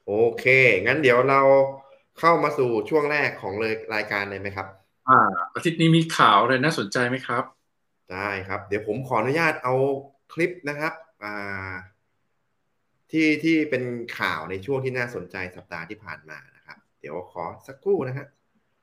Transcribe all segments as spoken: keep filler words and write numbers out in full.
โอเคงั้นเดี๋ยวเราเข้ามาสู่ช่วงแรกของเลยรายการเลยไหมครับอ่าอาทิตย์นี้มีข่าวอะไรน่าสนใจไหมครับได้ครับเดี๋ยวผมขออนุญาตเอาคลิปนะครับอ่าที่ที่เป็นข่าวในช่วงที่น่าสนใจสัปดาห์ที่ผ่านมานะครับเดี๋ยวขอสักครู่นะฮะ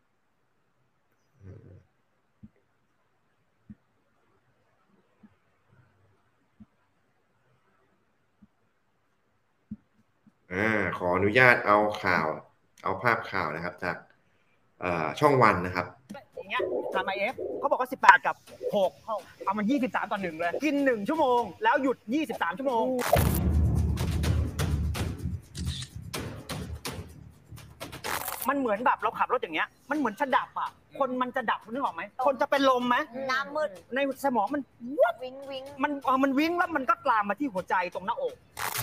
อ่าขออนุญาตเอาข่าวเอาภาพข่าวนะครับจากช่องวันนะครับอย่างเงี้ยทำไอเอฟเขาบอกว่าสิบแปดกับหกเอามันยี่สิบสามต่อหนึ่งเลยกินหนึ่งชั่วโมงแล้วหยุดยี่สิบสามชั่วโมงมันเหมือนแบบเราขับรถอย่างเงี้ยมันเหมือนจะดับอ่ะคนมันจะดับนึกออกไหมคนจะเป็นลมไหมหน้ามืดในสมองมันวิงวิงมันเออมันวิ่งแล้วมันก็กลามมาที่หัวใจตรงหน้าอก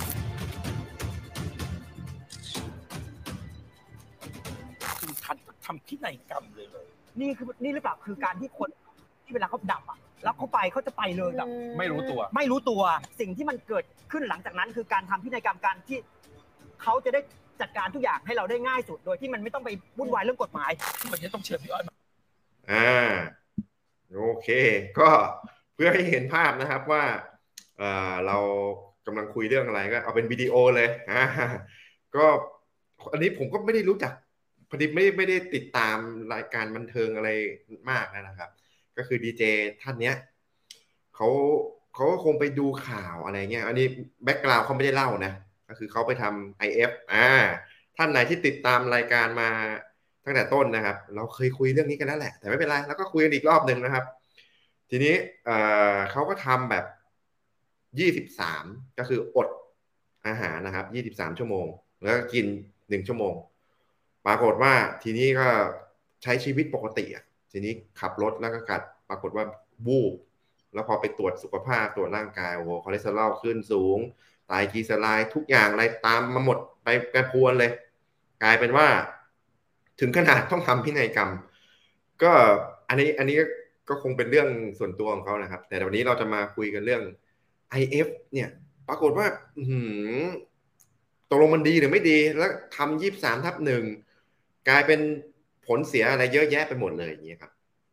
คือทันทำพินัยกรรมเลยเลยนี่คือนี่หรือเปล่าคือการที่คนที่เวลาเขาดับอ่ะแล้วเขาไปเขาจะไปเลยแบบไม่รู้ตัวไม่รู้ตัวสิ่งที่มันเกิดขึ้นหลังจากนั้นคือการทำพินัยกรรมการที่เขาจะได้จัดการทุกอย่างให้เราได้ง่ายสุดโดยที่มันไม่ต้องไปวุ่นวายเรื่องกฎหมายวันนี้ต้องเชิญพี่อ้อยมาอ่าโอเคก็เพื่อให้เห็นภาพนะครับว่าเอ่อเรากำลังคุยเรื่องอะไรก็เอาเป็นวิดีโอเลยอ่าก็อันนี้ผมก็ไม่ได้รู้จักพอดีไม่ไม่ได้ติดตามรายการบันเทิงอะไรมากนะครับก็คือดีเจท่านเนี้ยเขาเขาก็คงไปดูข่าวอะไรเงี้ยอันนี้แบ็กกราวด์เขาไม่ได้เล่านะก็คือเขาไปทำ ไอ เอฟ อ่าท่านไหนที่ติดตามรายการมาตั้งแต่ต้นนะครับเราเคยคุยเรื่องนี้กันแล้วแหละแต่ไม่เป็นไรแล้วก็คุยกันอีกรอบหนึ่งนะครับทีนี้เอ่อเขาก็ทำแบบยี่สิบสามก็คืออดอาหารนะครับยี่สิบสามชั่วโมงแล้วก็กินหนึ่งชั่วโมงปรากฏว่าทีนี้ก็ใช้ชีวิตปกติอ่ะทีนี้ขับรถแล้วก็กัดปรากฏว่าบูบแล้วพอไปตรวจสุขภาพตรวจร่างกายโอ้โหคอเลสเตอรอลขึ้นสูงไตรกลีเซอไรด์ทุกอย่างอะไรตามมาหมดไปกระพวนเลยกลายเป็นว่าถึงขนาดต้องทำพินัยกรรมก็อันนี้อันนี้ก็คงเป็นเรื่องส่วนตัวของเขานะครับแต่วันนี้เราจะมาคุยกันเรื่อง ไอ เอฟ เนี่ยปรากฏว่าตกลงมันดีหรือไม่ดีแล้วทำยี่สิบสามทับหนึ่งกลายเป็นผลเสียอะไรเยอะแยะไปหมดเลยอย่างนี้ครับ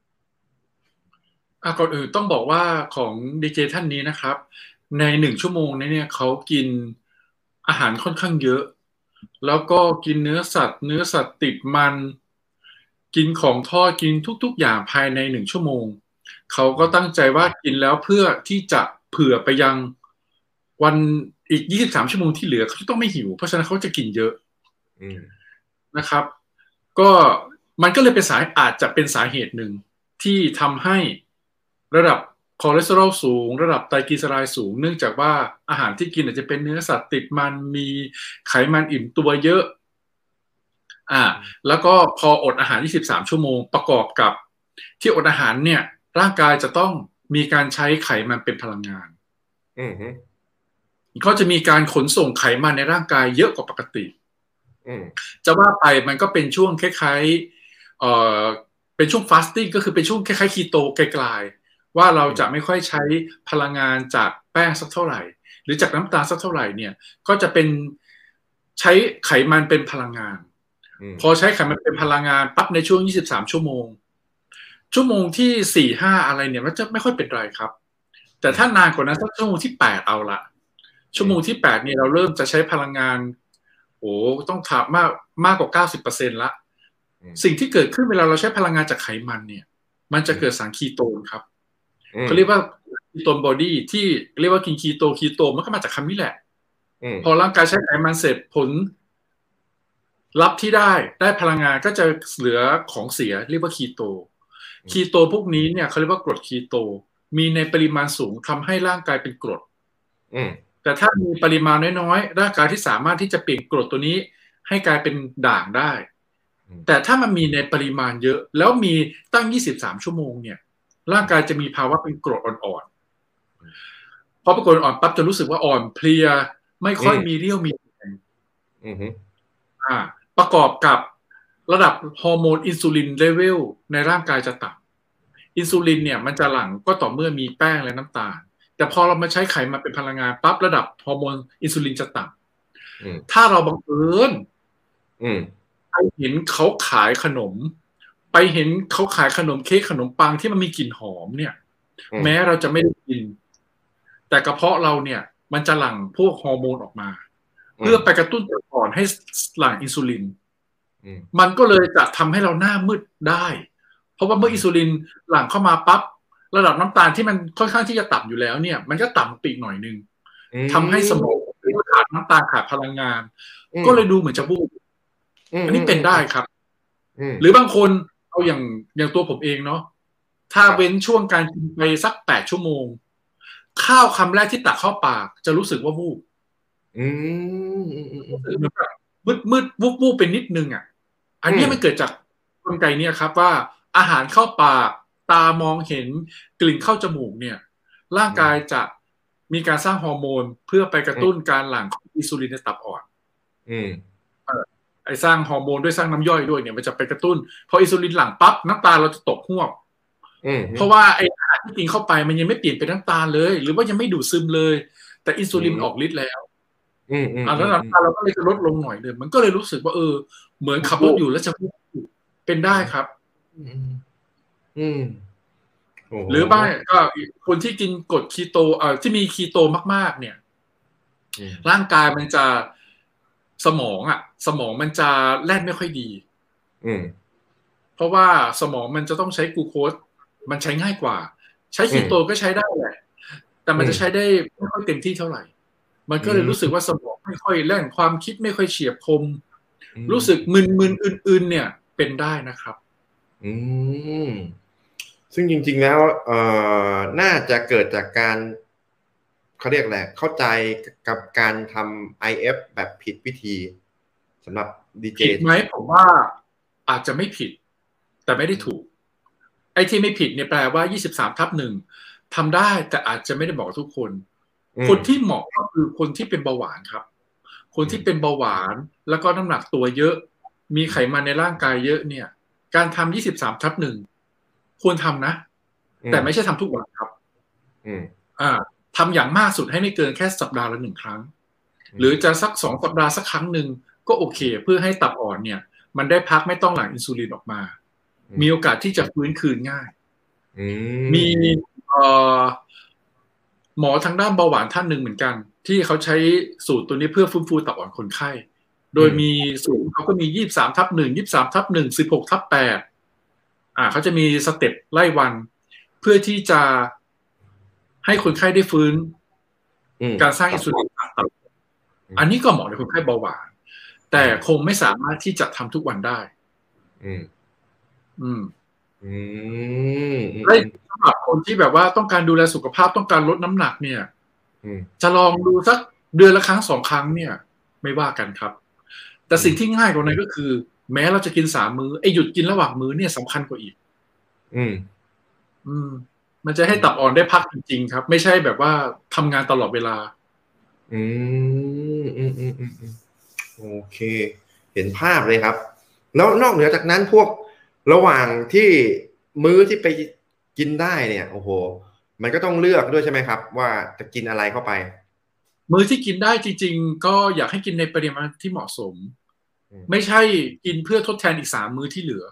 อ่ะก่อนอื่นต้องบอกว่าของดีเจท่านนี้นะครับในหนึ่งชั่วโมงนี้เนี่ยเขากินอาหารค่อนข้างเยอะแล้วก็กินเนื้อสัตว์เนื้อสัตว์ติดมันกินของทอดกินทุกๆอย่างภายในหนึ่งชั่วโมงเขาก็ตั้งใจว่ากินแล้วเพื่อที่จะเผื่อไปยังวันอีกยี่สิบสามชั่วโมงที่เหลือเขาจะต้องไม่หิวเพราะฉะนั้นเขาจะกินเยอะนะครับก็มันก็เลยเป็นสาอาจจะเป็นสาเหตุหนึ่งที่ทำให้ระดับคอเลสเตอรอลสูงระดับไตรกลีเซอไรด์สูงเนื่องจากว่าอาหารที่กินอาจจะเป็นเนื้อสัตว์ติดมันมีไขมันอิ่มตัวเยอะอ่าแล้วก็พออดอาหารยี่สิบสามชั่วโมงประกอบกับที่อดอาหารเนี่ยร่างกายจะต้องมีการใช้ไขมันเป็นพลังงานอืมก็จะมีการขนส่งไขมันในร่างกายเยอะกว่าปกติจะว่าไปมันก็เป็นช่วงคล้ายๆเอ่อเป็นช่วงฟาสติ้งก็คือเป็นช่วงคล้ายๆคีโตไกลๆว่าเราจะไม่ค่อยใช้พลังงานจากแป้งสักเท่าไหร่หรือจากน้ำตาลสักเท่าไหร่เนี่ยก็จะเป็นใช้ไขมันเป็นพลังงานพอใช้ไขมันเป็นพลังงานปั๊บในช่วงยี่สิบสามชั่วโมงชั่วโมงที่สี่ห้าอะไรเนี่ยมันจะไม่ค่อยเป็นไรครับแต่ถ้านานกว่านั้นสักชั่วโมงที่แปดเอาละชั่วโมงที่แปดเนี่ยเราเริ่มจะใช้พลังงานโอ้ต้องถามมากมากกว่า เก้าสิบเปอร์เซ็นต์ ละสิ่งที่เกิดขึ้นเวลาเราใช้พลังงานจากไขมันเนี่ยมันจะเกิดสารคีโตนครับเขาเรียกว่าคีโตนบอดี้ที่เรียกว่ากินคีโตคีโตมันก็มาจากคำนี้แหละพอร่างกายใช้ไขมันเสร็จผลลัพธ์ที่ได้ได้พลังงานก็จะเหลือของเสียเรียกว่าคีโตคีโตพวกนี้เนี่ยเขาเรียกว่ากรดคีโตมีในปริมาณสูงทำให้ร่างกายเป็นกรดแต่ถ้ามีปริมาณน้อยๆร่างกายที่สามารถที่จะเปลี่ยนกรดตัวนี้ให้กลายเป็นด่างได้แต่ถ้ามันมีในปริมาณเยอะแล้วมีตั้งยี่สิบสามชั่วโมงเนี่ยร่างกายจะมีภาวะเป็นกรดอ่อนๆพอเป็นกรดอ่อนปั๊บจะรู้สึกว่าอ่อนเพลียไม่ค่อยมีเรี่ยวมีแรงอ่าประกอบกับระดับฮอร์โมนอินซูลินเลเวลในร่างกายจะต่ำอินซูลินเนี่ยมันจะหลั่งก็ต่อเมื่อมีแป้งและน้ำตาลแต่พอเรามาใช้ไขมันเป็นพลังงานปั๊บระดับฮอร์โมนอินซูลินจะต่ถ้าเราบังเอิญไปเห็นเขาขายขนมไปเห็นเขาขายขนมเค้กขนมปังที่มันมีกลิ่นหอมเนี่ยแม้เราจะไม่ได้กินแต่กระเพาะเราเนี่ยมันจะหลั่งพวกฮอร์โมนออกมาเพื่อไปกระตุ้นตับอ่อนให้หลั่งอินซูลินมันก็เลยจะทำให้เราหน้ามืดได้เพราะว่าเมื่ออินซูลินหลั่งเข้ามาปั๊บระดับน้ำตาลที่มันค่อนข้างที่จะต่ำอยู่แล้วเนี่ยมันก็ต่ำปีกหน่อยนึงทำให้สมองขาดน้ำตาลขาดพลังงานก็เลยดูเหมือนจะบูบอันนี้เป็นได้ครับหรือบางคนเอาอย่างอย่างตัวผมเองเนาะถ้าเว้นช่วงการกินไปสักแปดชั่วโมงข้าวคำแรกที่ตักเข้าปากจะรู้สึกว่าวูบมืดมืดวูบวูบเป็นนิดนึงอ่ะอันนี้มันเกิดจากกลไกเนี่ยครับว่าอาหารเข้าปากตามองเห็นกลิ่นเข้าจมูกเนี่ยร่างกายจะมีการสร้างฮอร์โมนเพื่อไปกระตุ้นการหลั่งอินซูลินในตับอ่อนไอ้สร้างฮอร์โมนด้วยสร้างน้ำย่อยด้วยเนี่ยมันจะไปกระตุ้นพออินซูลินหลั่งปั๊บน้ำตาลเราจะตกหวบเพราะว่าไอ้อาหารที่กินเข้าไปมันยังไม่เปลี่ยนเป็นน้ำตาลเลยหรือว่ายังไม่ดูดซึมเลยแต่อินซูลินออกฤทธิ์แล้วอ่าแล้วน้ำตาลเราก็เลยจะลดลงหน่อยเลยมันก็เลยรู้สึกว่าเออเหมือนขับรถอยู่แล้วจะเป็นได้ครับหรือบ้างก็คนที่กินกรดคีโตเอ่อที่มีคีโตมากๆเนี่ยร่างกายมันจะสมองอ่ะสมองมันจะแล่นไม่ค่อยดีเพราะว่าสมองมันจะต้องใช้กลูโคสมันใช้ง่ายกว่าใช้คีโตก็ใช้ได้แหละแต่มันจะใช้ได้ไม่ค่อยเต็มที่เท่าไหร่มันก็เลยรู้สึกว่าสมองไม่ค่อยแล่นความคิดไม่ค่อยเฉียบคมรู้สึกมึนๆอื่นๆเนี่ยเป็นได้นะครับอืมซึ่งจริงๆแล้วเอ่อน่าจะเกิดจากการเขาเรียกแหละเข้าใจกับการทำ ไอ เอฟ แบบผิดวิธีสำหรับดีเจผิดไหมผมว่าอาจจะไม่ผิดแต่ไม่ได้ถูกไอ้ที่ไม่ผิดเนี่ยแปลว่า ยี่สิบสามทับหนึ่ง ทำได้แต่อาจจะไม่ได้เหมาะทุกคนคนที่เหมาะก็คือคนที่เป็นเบาหวานครับคนที่เป็นเบาหวานแล้วก็น้ำหนักตัวเยอะมีไขมันในร่างกายเยอะเนี่ยการทำ ยี่สิบสามทับหนึ่ง ควรทำนะแต่ไม่ใช่ทำทุกวันครับอ่าทำอย่างมากสุดให้ไม่เกินแค่สัปดาห์ละหนึ่งครั้งหรือจะสักสองสัปดาห์สักครั้งหนึ่งก็โอเคเพื่อให้ตับอ่อนเนี่ยมันได้พักไม่ต้องหลั่งอินซูลินออกมามีโอกาสที่จะฟื้นคืนง่ายมีหมอทางด้านเบาหวานท่านหนึ่งเหมือนกันที่เขาใช้สูตรตัวนี้เพื่อฟื้นฟูตับอ่อนคนไข้โดยมีสูตรเขาก็มี ยี่สิบสามทับหนึ่ง ยี่สิบสามทับหนึ่ง สิบหกทับแปดอ่าเขาจะมีสเต็ปไล่วันเพื่อที่จะให้คนไข้ได้ฟื้นการสร้างอินซูลินตับอันนี้ก็เหมาะในคนไข้เบาหวานแต่คงไม่สามารถที่จะทำทุกวันได้อืมอืมอืมและสำหรับคนที่แบบว่าต้องการดูแลสุขภาพต้องการลดน้ำหนักเนี่ยจะลองดูสักเดือนละครั้งสองครั้งเนี่ยไม่ว่ากันครับแต่สิ่งที่ง่ายกว่านั้นก็คือแม้เราจะกินสามมื้อไอ้หยุดกินระหว่างมื้อเนี่ยสำคัญกว่าอีกอืมอืมมันจะให้ตับอ่อนได้พักจริงๆครับไม่ใช่แบบว่าทำงานตลอดเวลาอืมอืมอืมอืมโอเคเห็นภาพเลยครับแล้วนอกเหนือจากนั้นพวกระหว่างที่มื้อที่ไปกินได้เนี่ยโอ้โหมันก็ต้องเลือกด้วยใช่ไหมครับว่าจะกินอะไรเข้าไปมื้อที่กินได้จริงๆก็อยากให้กินในปริมาณที่เหมาะสมไม่ใช่กินเพื่อทดแทนอีกสามมื้อที่เหลือ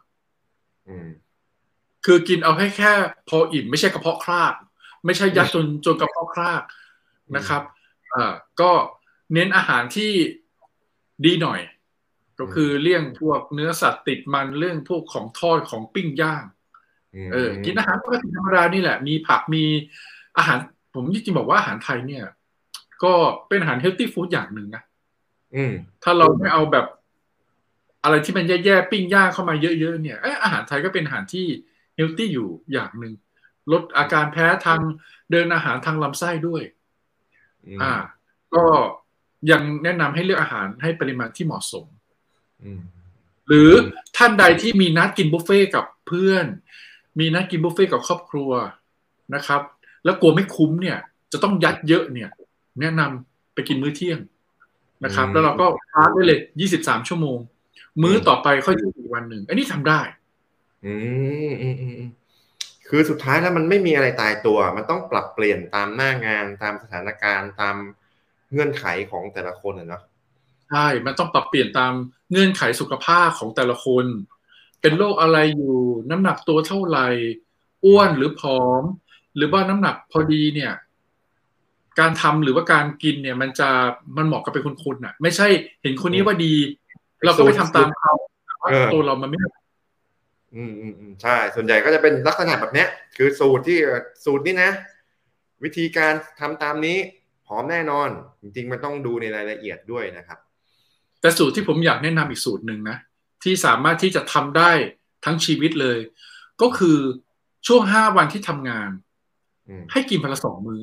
คือกินเอาให้แค่พออิ่มไม่ใช่กระเพาะคลากไม่ใช่ยัดจนจนกระเพาะคลากนะครับอ่าก็เน้นอาหารที่ดีหน่อยก็คือเลี่ยงพวกเนื้อสัตว์ติดมันเรื่องพวกของทอดของปิ้งย่างเออกินอาหารปกติธรรมดานี่แหละมีผักมีอาหารผมจริงๆบอกว่าอาหารไทยเนี่ยก็เป็นอาหารเฮลตี้ฟู้ดอย่างหนึ่งนะถ้าเราไม่เอาแบบอะไรที่มันแย่ๆปิ้งย่างเข้ามาเยอะๆเนี่ยอาหารไทยก็เป็นอาหารที่เฮลตี้อยู่อย่างหนึ่งลดอาการแพ้ทางเดินอาหารทางลำไส้ด้วยอ่าก็ยังแนะนำให้เลือกอาหารให้ปริมาณที่เหมาะสมหรือท่านใดที่มีนัดกินบุฟเฟ่กับเพื่อนมีนัดกินบุฟเฟ่กับครอบครัวนะครับแล้วกลัวไม่คุ้มเนี่ยจะต้องยัดเยอะเนี่ยแนะนำไปกินมื้อเที่ยงนะครับแล้วเราก็พาร์ทได้เลยยี่สิบสามชั่วโมงมื้อต่อไปค่อยกินอีกวันหนึ่งอันนี้ทำได้อืมอืมอืมคือสุดท้ายแล้วมันไม่มีอะไรตายตัวมันต้องปรับเปลี่ยนตามหน้างานตามสถานการณ์ตามเงื่อนไขของแต่ละคนเนาะใช่มันต้องปรับเปลี่ยนตามเงื่อนไขสุขภาพของแต่ละคนเป็นโรคอะไรอยู่น้ำหนักตัวเท่าไหร่อ้วนหรือผอมหรือว่าน้ำหนักพอดีเนี่ยการทำหรือว่าการกินเนี่ยมันจะมันเหมาะกับเป็นคนๆน่ะไม่ใช่เห็นคนนี้ว่าดีเราก็ไปทำตามเขาตัวเรามันไม่อืมอืมอืมใช่ส่วนใหญ่ก็จะเป็นลักษณะแบบเนี้ยคือสูตรที่สูตรนี้นะวิธีการทำตามนี้ผอมแน่นอนจริงๆมันต้องดูในรายละเอียดด้วยนะครับแต่สูตรที่ผมอยากแนะนำอีกสูตรหนึ่งนะที่สามารถที่จะทำได้ทั้งชีวิตเลยก็คือช่วงห้าวันที่ทำงานให้กินพละสองมื้อ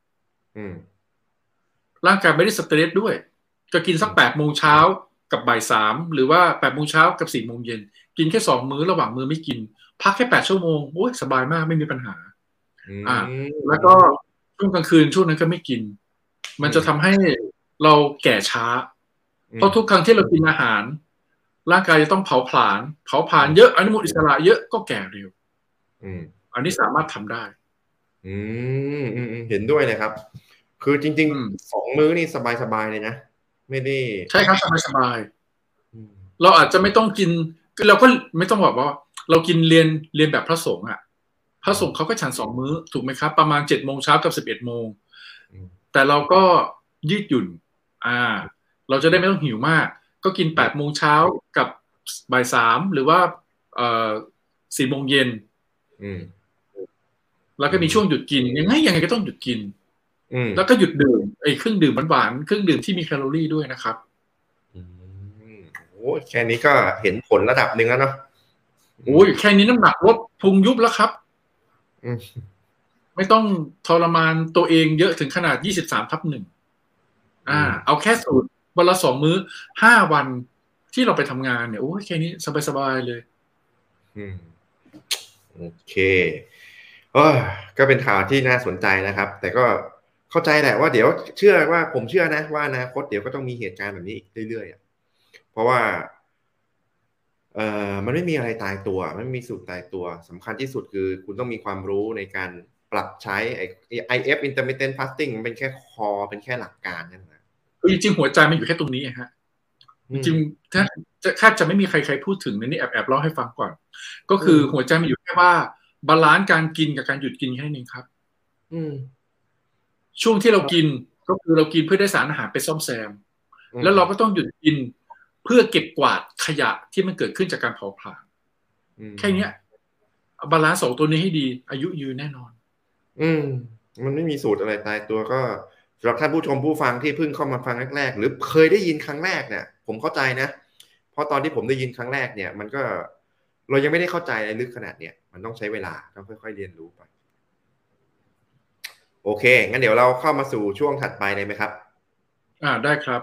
ร่างกายไม่ได้สเตรสด้วยก็กินสักแปดโมงเช้ากับบ่ายสามหรือว่าแปดโมงเช้ากับสี่โมงเย็นกินแค่สองมื้อระหว่างมื้อไม่กินพักแค่แปดชั่วโมงโอ้ยสบายมากไม่มีปัญหาอ่าแล้วก็ช่วงกลางคืนช่วงนั้นก็ไม่กินมันจะทำให้เราแก่ช้าเพราะทุกครั้งที่เรากินอาหารร่างกายจะต้องเผาผลาญเผาผลาญเยอะอนุมูลอิสระเยอะก็แก่เร็วอันนี้สามารถทำได้อืมอืมเห็นด้วยเลยครับคือจริงๆสองมื้อนี่สบายๆเลยนะไม่ได้ใช่ครับสบายๆเราอาจจะไม่ต้องกินเราก็ไม่ต้องบอกว่าเรากินเรียนเรียนแบบพระสงฆ์อ่ะพระสงฆ์เขาก็ฉันสองมื้อถูกไหมครับประมาณเจ็ดโมงเช้ากับสิบเอ็ดโมงแต่เราก็ยืดหยุ่นอ่าเราจะได้ไม่ต้องหิวมากก็กินแปดโมงเช้ากับบ่ายสามหรือว่าเอ่อสี่โมงเย็นแล้วก็มีช่วงหยุดกินยังไงยังไงก็ต้องหยุดกินแล้วก็หยุดดื่มไอ้เครื่องดื่มหวานๆเครื่องดื่มที่มีแคลอรี่ด้วยนะครับโอ้แค่นี้ก็เห็นผลระดับหนึ่งแล้วเนาะโอ้ยแค่นี้น้ำหนักลดพุงยุบแล้วครับไม่ต้องทรมานตัวเองเยอะถึงขนาดยี่สิบสามทับหนึ่งอ่าเอาแค่สูตรวันละสองมื้อห้าวันที่เราไปทำงานเนี่ยโอ้ยแค่นี้สบายๆเลยอืมโอเคเออก็เป็นข่าวที่น่าสนใจนะครับแต่ก็เข้าใจแหละว่าเดี๋ยวเชื่อว่าผมเชื่อนะว่าอนาคตเดี๋ยวก็ต้องมีเหตุการณ์แบบนี้อีกเรื่อยๆเพราะว่าเอ่อมันไม่มีอะไรตายตัวไม่มีสูตรตายตัวสำคัญที่สุดคือคุณต้องมีความรู้ในการปรับใช้ไอ้ ไอ เอฟ intermittent fasting มันเป็นแค่คอเป็นแค่หลักการนั่นแหละจริงๆหัวใจมันอยู่แค่ตรงนี้ฮะจริงๆถ้าจะแทบจะไม่มีใครใครพูดถึงในนี้แอบแอบเล่าให้ฟังก่อนก็คือหัวใจมันอยู่แค่ว่าบาลานซ์การกินกับการหยุดกินแค่นี้ครับช่วงที่เรากินก็คือเรากินเพื่อได้สารอาหารไปซ่อมแซมแล้วเราก็ต้องหยุดกินเพื่อเก็บกวาดขยะที่มันเกิดขึ้นจากการเผาผลาญแค่นี้บาลานซ์สองตัวนี้ให้ดีอายุยืนแน่นอนอืมมันไม่มีสูตรอะไรตายตัวก็สำหรับท่านผู้ชมผู้ฟังที่เพิ่งเข้ามาฟังแรกๆหรือเคยได้ยินครั้งแรกเนี่ยผมเข้าใจนะเพราะตอนที่ผมได้ยินครั้งแรกเนี่ยมันก็เรายังไม่ได้เข้าใจอะไรลึกขนาดเนี่ยมันต้องใช้เวลาต้องค่อยๆเรียนรู้ไปโอเคงั้นเดี๋ยวเราเข้ามาสู่ช่วงถัดไปเลยไหมครับอ่าได้ครับ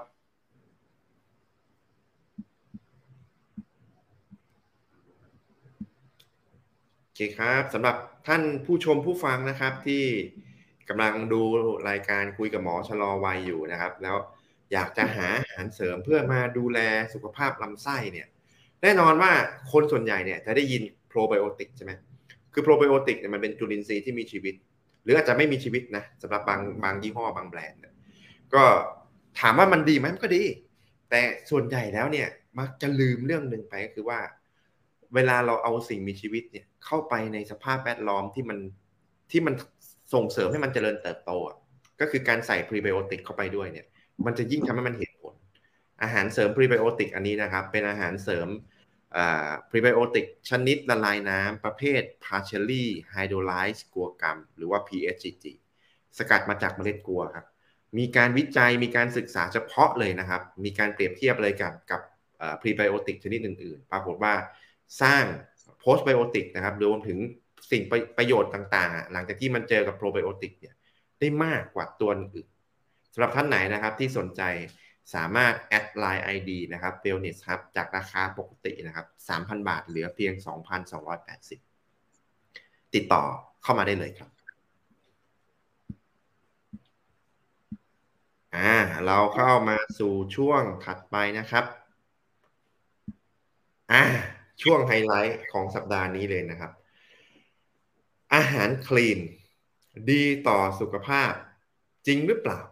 โอเคครับสำหรับท่านผู้ชมผู้ฟังนะครับที่กำลังดูรายการคุยกับหมอชะลอวัยอยู่นะครับแล้วอยากจะหาอาหารเสริมเพื่อมาดูแลสุขภาพลำไส้เนี่ยแน่นอนว่าคนส่วนใหญ่เนี่ยจะได้ยินโปรไบโอติกใช่ไหมคือโปรไบโอติกเนี่ยมันเป็นจุลินทรีย์ที่มีชีวิตหรืออาจจะไม่มีชีวิตนะสำหรับบางบางยี่ห้อบางแบรนด์ก็ถามว่ามันดีไหมมันก็ดีแต่ส่วนใหญ่แล้วเนี่ยมักจะลืมเรื่องหนึ่งไปก็คือว่าเวลาเราเอาสิ่งมีชีวิตเนี่ยเข้าไปในสภาพแวดล้อมที่มันที่มันส่งเสริมให้มันเจริญเติบโตก็คือการใส่พรีไบโอติกเข้าไปด้วยเนี่ยมันจะยิ่งทำให้มันเห็นผลอาหารเสริมพรีไบโอติกอันนี้นะครับเป็นอาหารเสริมพรีไบโอติกชนิดละลายน้ำประเภท partially hydrolyzed กัวกัมหรือว่า พี เอช จี จี สกัดมาจากเมล็ดกัวครับมีการวิจัยมีการศึกษาเฉพาะเลยนะครับมีการเปรียบเทียบเลยกับกับพรีไบโอติกชนิดอื่นๆปรากฏว่าสร้างโพสต์ไบโอติกนะครับรวมถึงสิ่งประโยชน์ต่างๆหลังจากที่มันเจอกับโปรไบโอติกเนี่ยได้มากกว่าตัวอื่นสำหรับท่านไหนนะครับที่สนใจสามารถแอดไลน์ ไอ ดี นะครับ Wellness Hub จากราคาปกตินะครับ สามพัน บาทเหลือเพียง สองพันสองร้อยแปดสิบ ติดต่อเข้ามาได้เลยครับอ่าเราเข้ามาสู่ช่วงถัดไปนะครับอ่าช่วงไฮไลท์ของสัปดาห์นี้เลยนะครับอาหารคลีนดีต่อสุขภาพจริงหรือเปล่า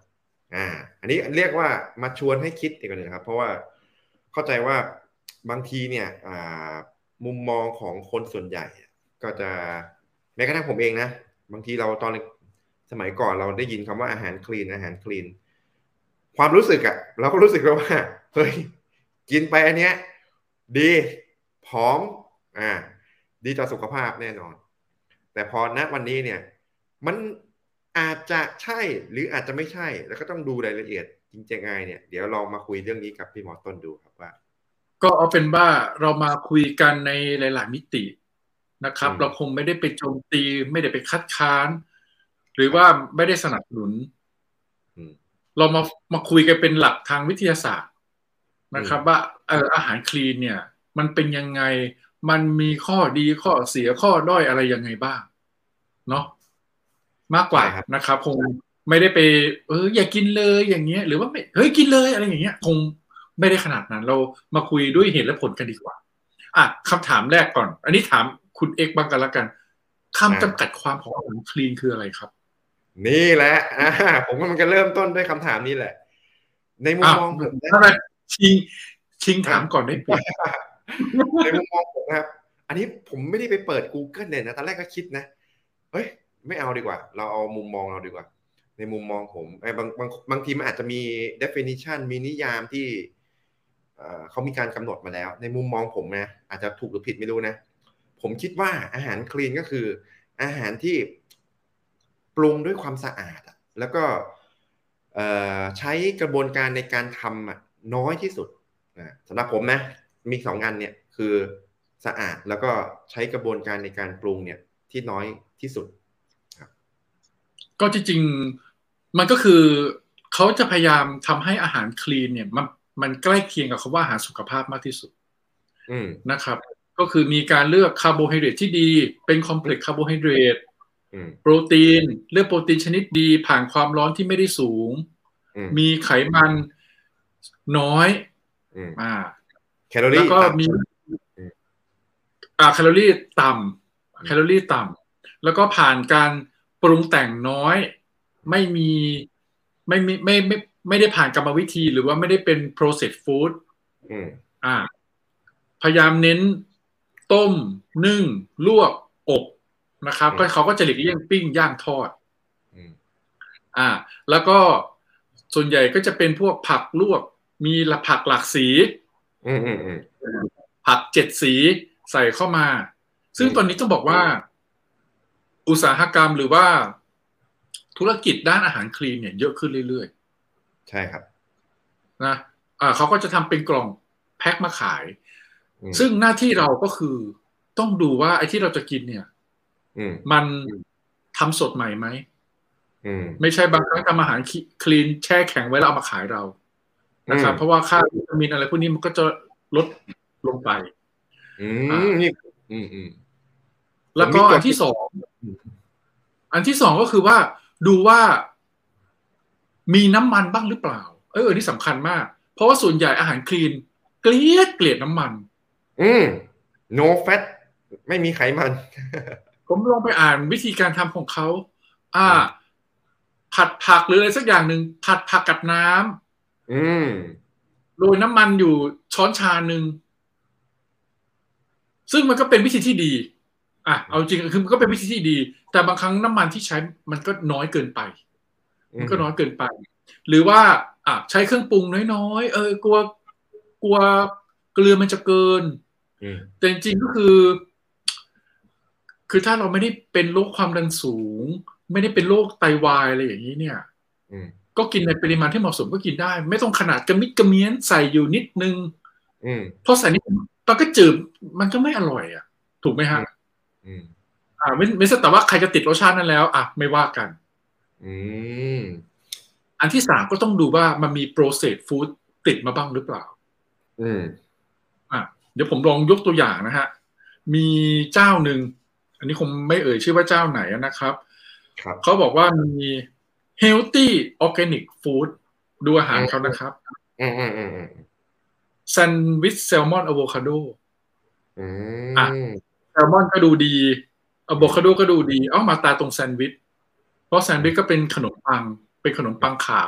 อ่าอันนี้เรียกว่ามาชวนให้คิดดีกว่านะครับเพราะว่าเข้าใจว่าบางทีเนี่ยอ่ามุมมองของคนส่วนใหญ่ก็จะแม้กระทั่งผมเองนะบางทีเราตอนสมัยก่อนเราได้ยินคำว่าอาหารคลีนอาหารคลีนความรู้สึกอะเราก็รู้สึกว่าเฮ้ยกินไปอันเนี้ยดีผอมอ่าดีต่อสุขภาพแน่นอนแต่พอณวันนี้เนี่ยมันอาจจะใช่หรืออาจจะไม่ใช่แล้วก็ต้องดูรายละเอียดจริงๆไงเนี่ยเดี๋ยวลองมาคุยเรื่องนี้กับพี่หมอต้นดูครับว่าก็เอาเป็นว่าเรามาคุยกันในหลายๆมิตินะครับเราคงไม่ได้ไปโจมตีไม่ได้ไปคัดค้านหรือว่าไม่ได้สนับสนุนเรามามาคุยกันเป็นหลักทางวิทยาศาสตร์นะครับว่าเอออาหารคลีนเนี่ยมันเป็นยังไงมันมีข้อดีข้อเสียข้อด้อยอะไรยังไงบ้างเนาะมากกว่านะครับคงไม่ได้ไปเอออย่ากินเลยอย่างเงี้ยหรือว่าไม่เฮ้ยกินเลยอะไรอย่างเงี้ยคงไม่ได้ขนาดนั้นเรามาคุยด้วยเหตุและผลกันดีกว่าอ่ะคำถามแรกก่อนอันนี้ถามคุณเอกบ้างกันละกันคำจำกัดความของอาหารคลีนคืออะไรครับนี่แหละอ่าผมกำลังจะเริ่มต้นด้วยคำถามนี้แหละในมุมมองผมนะชิงชิงถามก่อนได้เปล่าในมุมมองผมนะครับอันนี้ผมไม่ได้ไปเปิด Google เนี่ยนะตอนแรกก็คิดนะเฮ้ยไม่เอาดีกว่าเราเอามุมมองเราดีกว่าในมุมมองผมไอ้บางบางบางทีมันอาจจะมี definition มีนิยามที่เขามีการกำหนดมาแล้วในมุมมองผมนะอาจจะถูกหรือผิดไม่รู้นะผมคิดว่าอาหารคลีนก็คืออาหารที่ปรุงด้วยความสะอาดแล้วก็ใช้กระบวนการในการทำน้อยที่สุดสำหรับผมนะมีสองอันเนี่ยคือสะอาดแล้วก็ใช้กระบวนการในการปรุงเนี่ยที่น้อยที่สุดก็จริงๆมันก็คือเขาจะพยายามทำให้อาหารคลีนเนี่ยมันมันใกล้เคียงกับคำว่าอาหารสุขภาพมากที่สุดนะครับก็คือมีการเลือกคาร์โบไฮเดรตที่ดีเป็นคอมเพล็กซ์คาร์โบไฮเดรตโปรตีนเลือกโปรตีนชนิดดีผ่านความร้อนที่ไม่ได้สูงมีไขมันน้อยอ่าแคลอรี่แล้วก็มีอ่าแคลอรี่ต่ำแคลอรี่ต่ำแล้วก็ผ่านการปรุงแต่งน้อยไม่มีไม่ไม่ไม่ไม่ไม่ได้ผ่านกรรมวิธีหรือว่าไม่ได้เป็น processed food อ่าพยายามเน้นต้มนึ่งลวกอบนะครับก็เขาก็จะหลีกเลี่ยงปิ้งย่างทอดอ่าแล้วก็ส่วนใหญ่ก็จะเป็นพวกผักลวกมีผักหลากสีผักเจ็ดสีใส่เข้ามาซึ่งตอนนี้ต้องบอกว่าอุตสาหกรรมหรือว่าธุรกิจด้านอาหารคลีนเนี่ยเยอะขึ้นเรื่อยๆใช่ครับนะอ่าเขาก็จะทำเป็นกล่องแพ็คมาขายซึ่งหน้าที่เราก็คือต้องดูว่าไอ้ที่เราจะกินเนี่ยมันทำสดใหม่ไหมไม่ใช่บางครั้งทำอาหารคลีนแช่แข็งไว้แล้วเอามาขายเรานะครับเพราะว่าค่าวิตามินอะไรพวกนี้มันก็จะลดลงไปอืมนี่อืมอืมแล้วก็อันที่สองอันที่สองก็คือว่าดูว่ามีน้ำมันบ้างหรือเปล่าเออนี่สำคัญมากเพราะว่าส่วนใหญ่อาหารคลีนเกลียดเกลียดน้ำมันอืม no fat ไม่มีไขมันผมลองไปอ่านวิธีการทำของเขาอ่าผัดผักหรืออะไรสักอย่างหนึ่งผัดผักกับน้ำอืมโรยน้ำมันอยู่ช้อนชาหนึ่งซึ่งมันก็เป็นวิธีที่ดีอ่ะเอาจริงคือมันก็เป็นวิธีที่ดีแต่บางครั้งน้ำมันที่ใช้มันก็น้อยเกินไปมันก็น้อยเกินไปหรือว่าอ่ะใช้เครื่องปรุงน้อยๆเออกลัวกลัวเกลือมันจะเกินแต่จริงๆก็คือคือถ้าเราไม่ได้เป็นโรคความดันสูงไม่ได้เป็นโรคไตวายอะไรอย่างนี้เนี่ยก็กินในปริมาณที่เหมาะสมก็กินได้ไม่ต้องขนาดกระมิดกระเมี้ยนใส่อยู่นิดนึงเพราะใส่นิดตอนก็จืดมันก็ไม่อร่อยอ่ะถูกไหมฮะอ่าไม่ไม่ใช่แต่ว่าใครจะติดรสชาตินั้นแล้วอ่ะไม่ว่ากันอืมอันที่สามก็ต้องดูว่ามันมี processed food ติดมาบ้างหรือเปล่าอืมอ่ะเดี๋ยวผมลองยกตัวอย่างนะฮะมีเจ้าหนึ่งอันนี้คงไม่เอ่ยชื่อว่าเจ้าไหนนะครับเขาบอกว่ามี healthy organic food ดูอาหารเขานะครับอืมอืมอืมแซนด์วิชแซลมอนอะโวคาโดอืมแซลมอนก็ดูดีอะโวคาโดก็ดูดีเอามาตาตรงแซนด์วิชเพราะแซนด์วิชก็เป็นขนมปังเป็นขนมปังขาว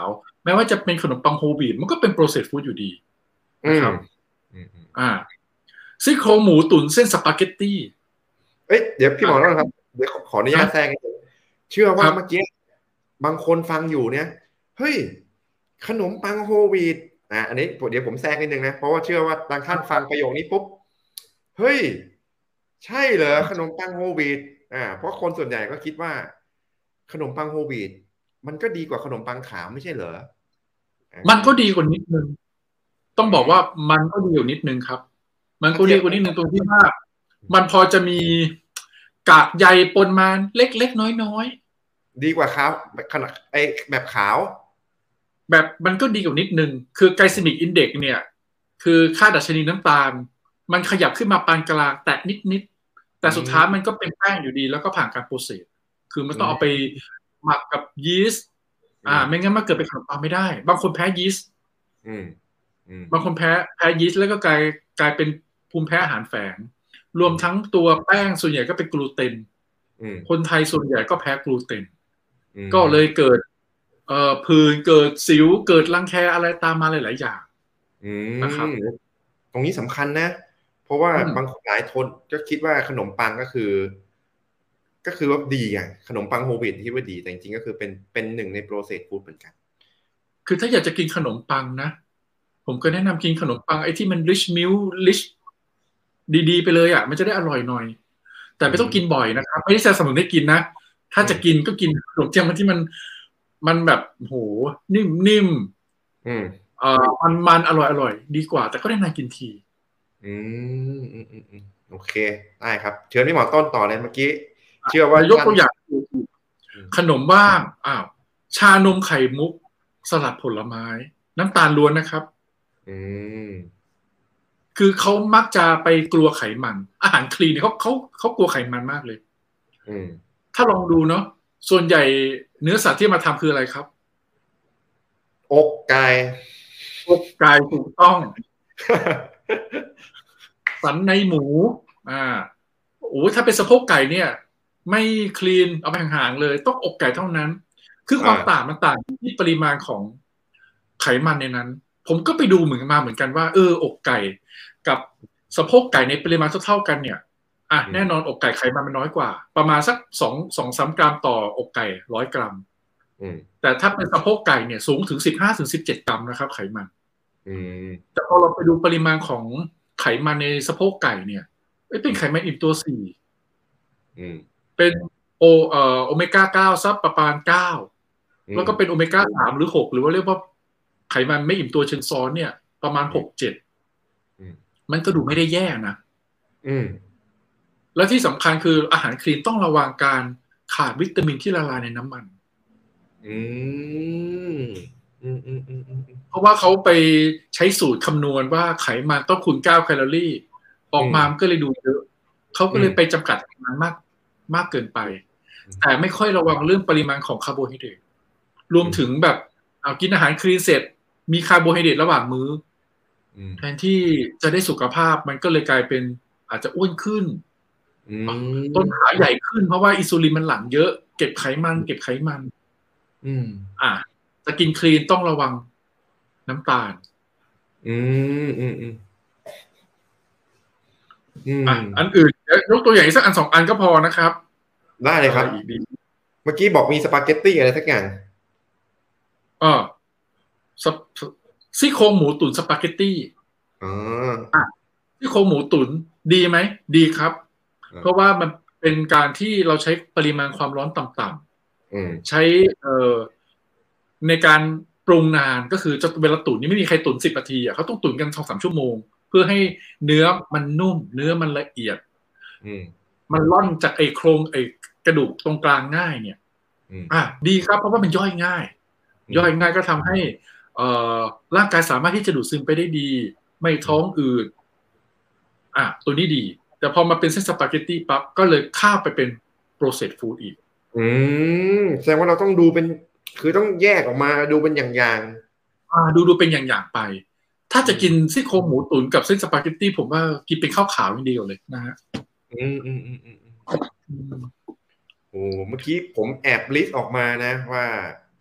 แม้ว่าจะเป็นขนมปังโฮลวีตมันก็เป็นโปรเซสฟู้ดอยู่ดีนะครับอ่าซี่โครงหมูตุ๋นเส้นสปาเกตตี้เอ้ยเดี๋ยวพี่หมอแล้วครับเดี๋ยวขออนุญาตแทรกเชื่อว่าเมื่อกี้บางคนฟังอยู่เนี่ยเฮ้ยขนมปังโฮลวีตอ่ะอันนี้เดี๋ยวผมแทรกนิดนึงนะเพราะว่าเชื่อว่าบางท่านฟังประโยคนี้ปุ๊บเฮ้ยใช่เหรอขนมปังโฮลวีตอ่าเพราะคนส่วนใหญ่ก็คิดว่าขนมปังโฮลวีตมันก็ดีกว่าขนมปังขาวไม่ใช่เหรอมันก็ดีกว่านิดนึงต้องบอกว่ามันก็ดีกว่านิดนึงครับมันก็ดีกว่านิดนึงตรงที่ว่ามันพอจะมีกากใยปนมาเล็กๆน้อยๆดีกว่าขาวขนาดไอแบบขาวแบบมันก็ดีกว่านิดนึงคือไกลเซมิกอินเด็กซ์เนี่ยคือค่าดัชนีน้ำตาลมันขยับขึ้นมาปานกลางแต่นิดๆแต่สุดท้ายมันก็เป็นแป้งอยู่ดีแล้วก็ผ่านการโปรเซสคือมันต้องเอาไปหมักกับยีสต์อ่าไม่งั้นมันเกิดเป็นขนมปังไม่ได้บางคนแพ้ยีสต์บางคนแพ้แพ้ยีสต์แล้วก็กลายกลายเป็นภูมิแพ้อาหารแฝงรวมทั้งตัวแป้งส่วนใหญ่ก็เป็นกลูเตนคนไทยส่วนใหญ่ก็แพ้กลูเตนก็เลยเกิดเอ่อผื่นเกิดสิวเกิดรังแคอะไรตามมาหลายๆอย่างนะครับตรงนี้สำคัญนะเพราะว่าบางคนหลายคนก็คิดว่าขนมปังก็คือก็คือว่าดีอ่ะขนมปังโฮลวีตที่ว่าดีแต่จริงๆก็คือเป็นเป็นหนึ่งในโปรเซสฟู้ดเหมือนกันคือถ้าอยากจะกินขนมปังนะผมก็แนะนำกินขนมปังไอ้ที่มัน rich milk rich ดีๆไปเลยอ่ะมันจะได้อร่อยหน่อยแต่ไม่ต้องกินบ่อยนะครับไม่ได้สนับสนุนให้กินนะถ้าจะกินก็กินขนมเทียมที่มันมันแบบโหนิ่มนิ่มอืมเอ่อมันมันอร่อยอร่อยดีกว่าแต่ก็ได้นานกินทีอืมอืมอืมอืมโอเคได้ครับเชิญพี่หมอต้นต่อเลยเมื่อกี้เชื่อว่ายกตัวอย่างขนมบ้างอ้าวชานมไข่มุกสลัดผลไม้น้ำตาลล้วนนะครับอืมคือเขามักจะไปกลัวไขมันอาหารคลีนเนี่ยเขาเขาเขากลัวไขมันมากเลยอืมถ้าลองดูเนาะส่วนใหญ่เนื้อสัตว์ที่มาทำคืออะไรครับอกไก่อกไก่ถูกต้องสันในหมูอ่าโอ้ถ้าเป็นสะโพกไก่เนี่ยไม่คลีนเอาไปห่างๆเลยต้องอกไก่เท่านั้นคือความต่างมันต่างที่ปริมาณของไขมันในนั้นผมก็ไปดูเหมือนมาเหมือนกันว่าเอออกไก่กับสะโพกไก่ในปริมาณเท่าๆกันเนี่ยอ่ะแน่นอนอกไก่ไขมันมันน้อยกว่าประมาณสักสองสองสามกรัมต่ออกไก่ร้อยกรัมแต่ถ้าเป็นสะโพกไก่เนี่ยสูงถึงสิบห้าถึงสิบเจ็ดกรัมนะครับไขมันแต่พอเราไปดูปริมาณของไขมันในสะโพกไก่เนี่ยเป็นไขมันอิ่มตัวสี่เป็นโอเอ่อโอเมก้าเก้าซับประมาณเก้าแล้วก็เป็นโอเมก้าสามหรือหกหรือว่าเรียกว่าไขมันไม่อิ่มตัวเชิงซ้อนเนี่ยประมาณหกเจ็ดมันก็ดูไม่ได้แย่นะแล้วที่สำคัญคืออาหารคลีนต้องระวังการขาดวิตามินที่ละลายในน้ำมันเพราะว่าเขาไปใช้สูตรคำนวณว่าไขมันต้องคูณเก้าแคลอรี่ออกมามันก็เลยดูเยอะเขาก็เลยไปจำกัดมันมากมากเกินไปแต่ไม่ค่อยระวังเรื่องปริมาณของคาร์โบไฮเดรตรวมถึงแบบเอากินอาหารคลีนเสร็จมีคาร์โบไฮเดรตระหว่างมื้อแทนที่จะได้สุขภาพมันก็เลยกลายเป็นอาจจะอ้วนขึ้นต้นขาใหญ่ขึ้นเพราะว่าอินซูลินมันหลั่งเยอะเก็บไขมันเก็บไขมันอืมอ่ะจะกินคลีนต้องระวังน้ำตาลอืมอืมอืมอ่ะอันอื่นยกตัวอย่างสักอันสองอันก็พอนะครับได้เลยครับเมื่อกี้บอกมีสปาเกตตี้อะไรสักอย่างอ๋อซี่โครงหมูตุ๋นสปาเกตตี้อ๋ออ่ะซี่โครงหมูตุ๋นดีไหมดีครับเพราะว่ามันเป็นการที่เราใช้ปริมาณความร้อนต่ำๆใช้เอ่อในการปรุงนานก็คือจะเวลาตุ๋นนี่ไม่มีใครตุ๋นสิบนาทีอ่ะเขาต้องตุ๋นกันสองสามชั่วโมงเพื่อให้เนื้อมันนุ่มเนื้อมันละเอียดมันล่อนจากไอ้โครงไอ้กระดูกตรงกลางง่ายเนี่ยอ่ะดีครับเพราะว่ามันย่อยง่ายย่อยง่ายก็ทำให้เอ่อร่างกายสามารถที่จะดูดซึมไปได้ดีไม่ท้องอืดอ่ะตัวนี้ดีแต่พอมาเป็นเส้นสปาเกตตี้ปั๊บก็เลยข้ามไปเป็นโปรเซสฟู้ดอีกอืมแสดงว่าเราต้องดูเป็นคือต้องแยกออกมาดูเป็นอย่างๆอ่าดูดูเป็นอย่างๆไปถ้าจะกินซี่โครงหมูตุ๋นกับเส้นสปาเกตตี้ผมว่ากินเป็นข้าวขาวอย่างเดียวเลยนะฮะอืมอืมอืมอืมโอ้เมื่อกี้ผมแอบลิสต์ออกมานะว่า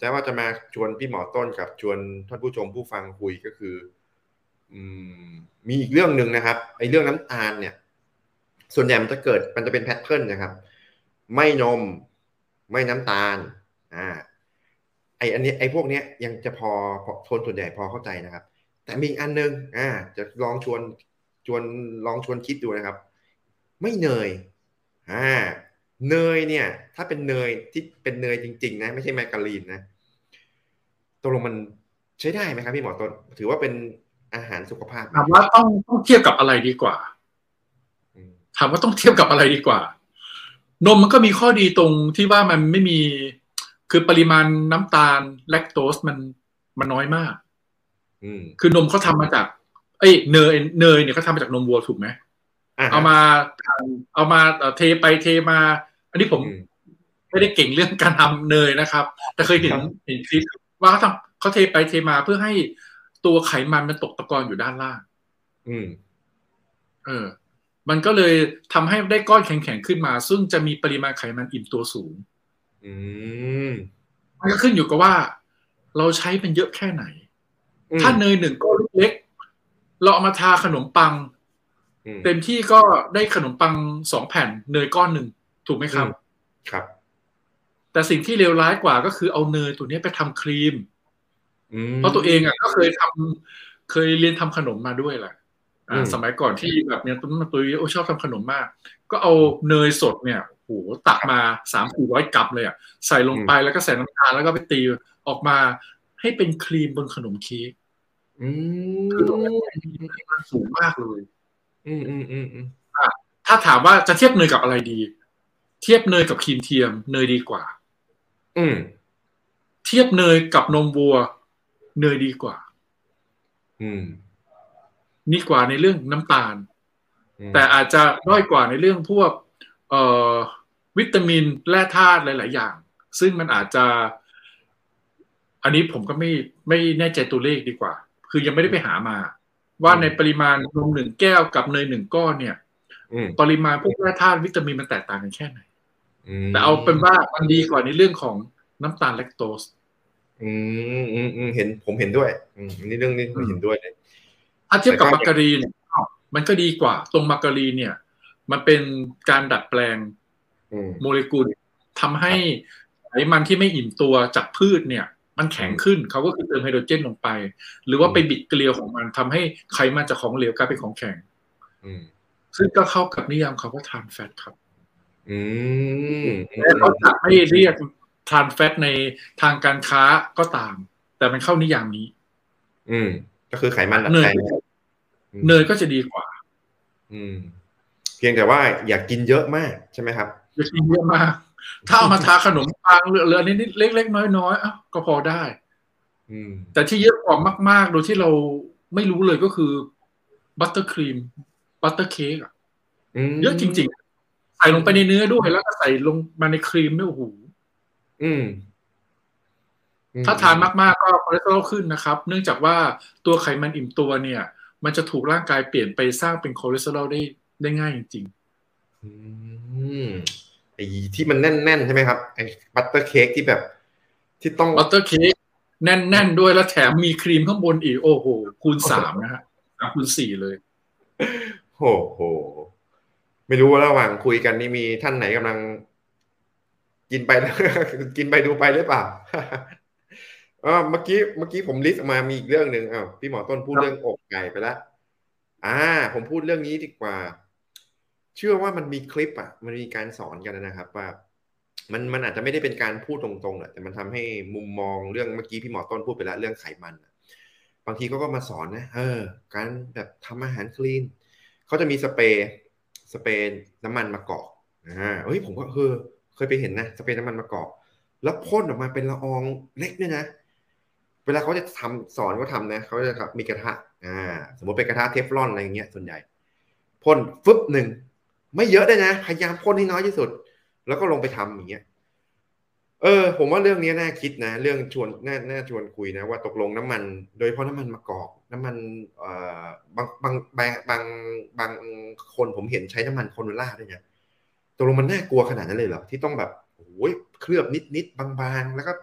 แต่ว่าจะมาชวนพี่หมอต้นกับชวนท่านผู้ชมผู้ฟังคุยก็คืออืมมีอีกเรื่องหนึ่งนะครับไอ้เรื่องน้ำตาลเนี่ยส่วนใหญ่มันจะเกิดมันจะเป็นแพทเทิร์นนะครับไม่นมไม่น้ำตาลอ่าไอ้อันนี้ไอ้พวกเนี้ยยังจะพอคนส่วนใหญ่พอเข้าใจนะครับแต่มีอีกอันนึงอ่าจะลองชวนชวนลองชวนคิดดูนะครับไม่เนยอ่าเนยเนี่ยถ้าเป็นเนยที่เป็นเนยจริงๆนะไม่ใช่แมกกาลีนนะตกลงมันใช้ได้ไหมครับพี่หมอต้นถือว่าเป็นอาหารสุขภาพถามว่าต้องต้องเทียบกับอะไรดีกว่าถามว่าต้องเทียบกับอะไรดีกว่านมมันก็มีข้อดีตรงที่ว่ามันไม่มีคือปริมาณน้ำตาลแลคโตสมันมันน้อยมากคือนมเขาทำมาจากเอ้ยเนยเนยเนี่ยเขาทำมาจากนมวัวถูกไหมเอามาเอามาเทไปเทมาอันนี้ผมไม่ได้เก่งเรื่องการทำเนยนะครับแต่เคยเห็นเห็นคลิปว่าเขาทำเขาเทไปเทมาเพื่อให้ตัวไขมันมันตกตะกอนอยู่ด้านล่างอืมเออมันก็เลยทำให้ได้ก้อนแข็งๆขึ้นมาซึ่งจะมีปริมาณไขมันอิ่มตัวสูงอืมมันก็ขึ้นอยู่กับว่าเราใช้มันเยอะแค่ไหนถ้าเนยหนึ่งก้อนเล็กเราเอามาทาขนมปังเต็มที่ก็ได้ขนมปังสองแผ่นเนยก้อนหนึ่งถูกไหมครับครับแต่สิ่งที่เลวร้ายกว่าก็คือเอาเนยตัวนี้ไปทำครีมเพราะตัวเองอ่ะก็เคยทำเคยเรียนทำขนมมาด้วยแหละอ่าสมัยก่อนที่แบบเนี้ยตุ้มตุ้ยโอ้ชอบทำขนมมากก็เอาเนยสดเนี่ยโหตักมาสามสี่ร้อยกรัมเลยอ่ะใส่ลงไปแล้วก็ใส่น้ำตาลแล้วก็ไปตีออกมาให้เป็นครีมบนขนมเค้กคือตรงนี้มันสูงมากเลยอืมอืมอืมอืมอ่าถ้าถามว่าจะเทียบเนยกับอะไรดีเทียบเนยกับครีมเทียมเนยดีกว่าอืมเทียบเนยกับนมวัวเนยดีกว่าอืมนี่กว่าในเรื่องน้ำตาลแต่อาจจะด้อยกว่าในเรื่องพวกเอ่อวิตามินแร่ธาตุหลายๆอย่างซึ่งมันอาจจะอันนี้ผมก็ไม่ไม่แน่ใจตัวเลขดีกว่าคือยังไม่ได้ไปหามาว่าในปริมาณนมหนึ่งแก้วกับเนยหนึ่งก้อนเนี่ยปริมาณพวกแร่ธาตุวิตามินมันแตกต่างกันแค่ไหนแต่เอาเป็นว่ามันดีกว่าในเรื่องของน้ำตาลแลคโตสอืมอืมอืมเห็นผมเห็นด้วยอืมนี่เรื่องนี้ผมเห็นด้วยเลยถ้าเทียบกับมาการีนมันก็ดีกว่าตรงมาการีนเนี่ยมันเป็นการดัดแปลงโมเลกุลทำให้ไขมันที่ไม่อิ่มตัวจากพืชเนี่ยมันแข็งขึ้นเขาก็คือเติมไฮโดรเจนลงไปหรือว่าไปบิดเกลียวของมันทำให้ไขมันจากของเหลวกลายเป็นของแข็งซึ่งก็เข้ากับนิยามคำว่าทรานส์แฟตครับอืมแต่เขาจะไม่เรียกทรานส์แฟตในทางการค้าก็ตามแต่มันเข้านิยามนี้อืมก็คือไขมันดัดแปลงเนยก็จะดีกว่าอืมเพียงแต่ว่าอยากกินเยอะมากใช่ไหมครับอยากกินเยอะมากถ้าเอามาทาขนมปังเหลือๆนิดๆเล็กๆน้อยๆอ่ะก็พอได้อืมแต่ที่เยอะกว่ามากๆโดยที่เราไม่รู้เลยก็คือบัตเตอร์ครีมบัตเตอร์เค้กอ่ะเยอะจริงๆใส่ลงไปในเนื้อด้วยแล้วก็ใส่ลงมาในครีมด้วยโอ้โหอืมถ้าทานมากๆก็คอเลสเตอรอลขึ้นนะครับเนื่องจากว่าตัวไขมันอิ่มตัวเนี่ยมันจะถูกร่างกายเปลี่ยนไปสร้างเป็นคอเลสเตอรอลได้ได้ง่ายจริงๆอืมไอ้ที่มันแน่นๆใช่ไหมครับไอ้บัตเตอร์เค้กที่แบบที่ต้องบัตเตอร์เค้กแน่นๆด้วยแล้วแถมมีครีมข้างบนอีกโอ้โหคูณสามนะฮะคูณสี่เลยโอ้โหไม่รู้ว่าระหว่างคุยกันนี่มีท่านไหนกำลังกินไปกินไปดูไปหรือเปล่าเออเมื่อกี้เมื่อกี้ผมลิสต์มามีอีกเรื่องหนึ่งอ้าวพี่หมอต้นพูดเรื่องอกไก่ไปแล้วอ่าผมพูดเรื่องนี้ดีกว่าเชื่อว่ามันมีคลิปอ่ะมันมีการสอนกันนะครับว่ามันมันอาจจะไม่ได้เป็นการพูดตรงๆแหละแต่มันทำให้มุมมองเรื่องเมื่อกี้พี่หมอต้นพูดไปแล้วเรื่องไขมันบางทีเขาก็มาสอนนะเออการแบบทำอาหารคลีนเขาจะมีสเปรย์สเปรย์น้ำมันมะกอกอ่าเฮ้ยผมก็เออเคยไปเห็นนะสเปรย์น้ำมันมะกอกแล้วพ่นออกมาเป็นละอองเล็กเนี่ยนะเวลาเขาจะทำสอนเขาทำนะเขาจะมีกระทะอ่าสมมติเป็นกระทะเทฟลอนอะไรอย่างเงี้ยส่วนใหญ่พ่นฟึบหนึ่งไม่เยอะได้นะพยายามพ่นให้น้อยที่สุดแล้วก็ลงไปทำอย่างเงี้ยเออผมว่าเรื่องนี้น่าคิดนะเรื่องชวนน่าน่าชวนคุยนะว่าตกลงน้ำมันโดยเฉพาะน้ำมันมะกอกน้ำมันเอ่อบางบางบางบางบางคนผมเห็นใช้น้ำมันคาโนล่าด้วยนะตกลงมันน่ากลัวขนาดนั้นเลยเหรอที่ต้องแบบโอ้ยเคลือบนิดๆบางๆแล้วก็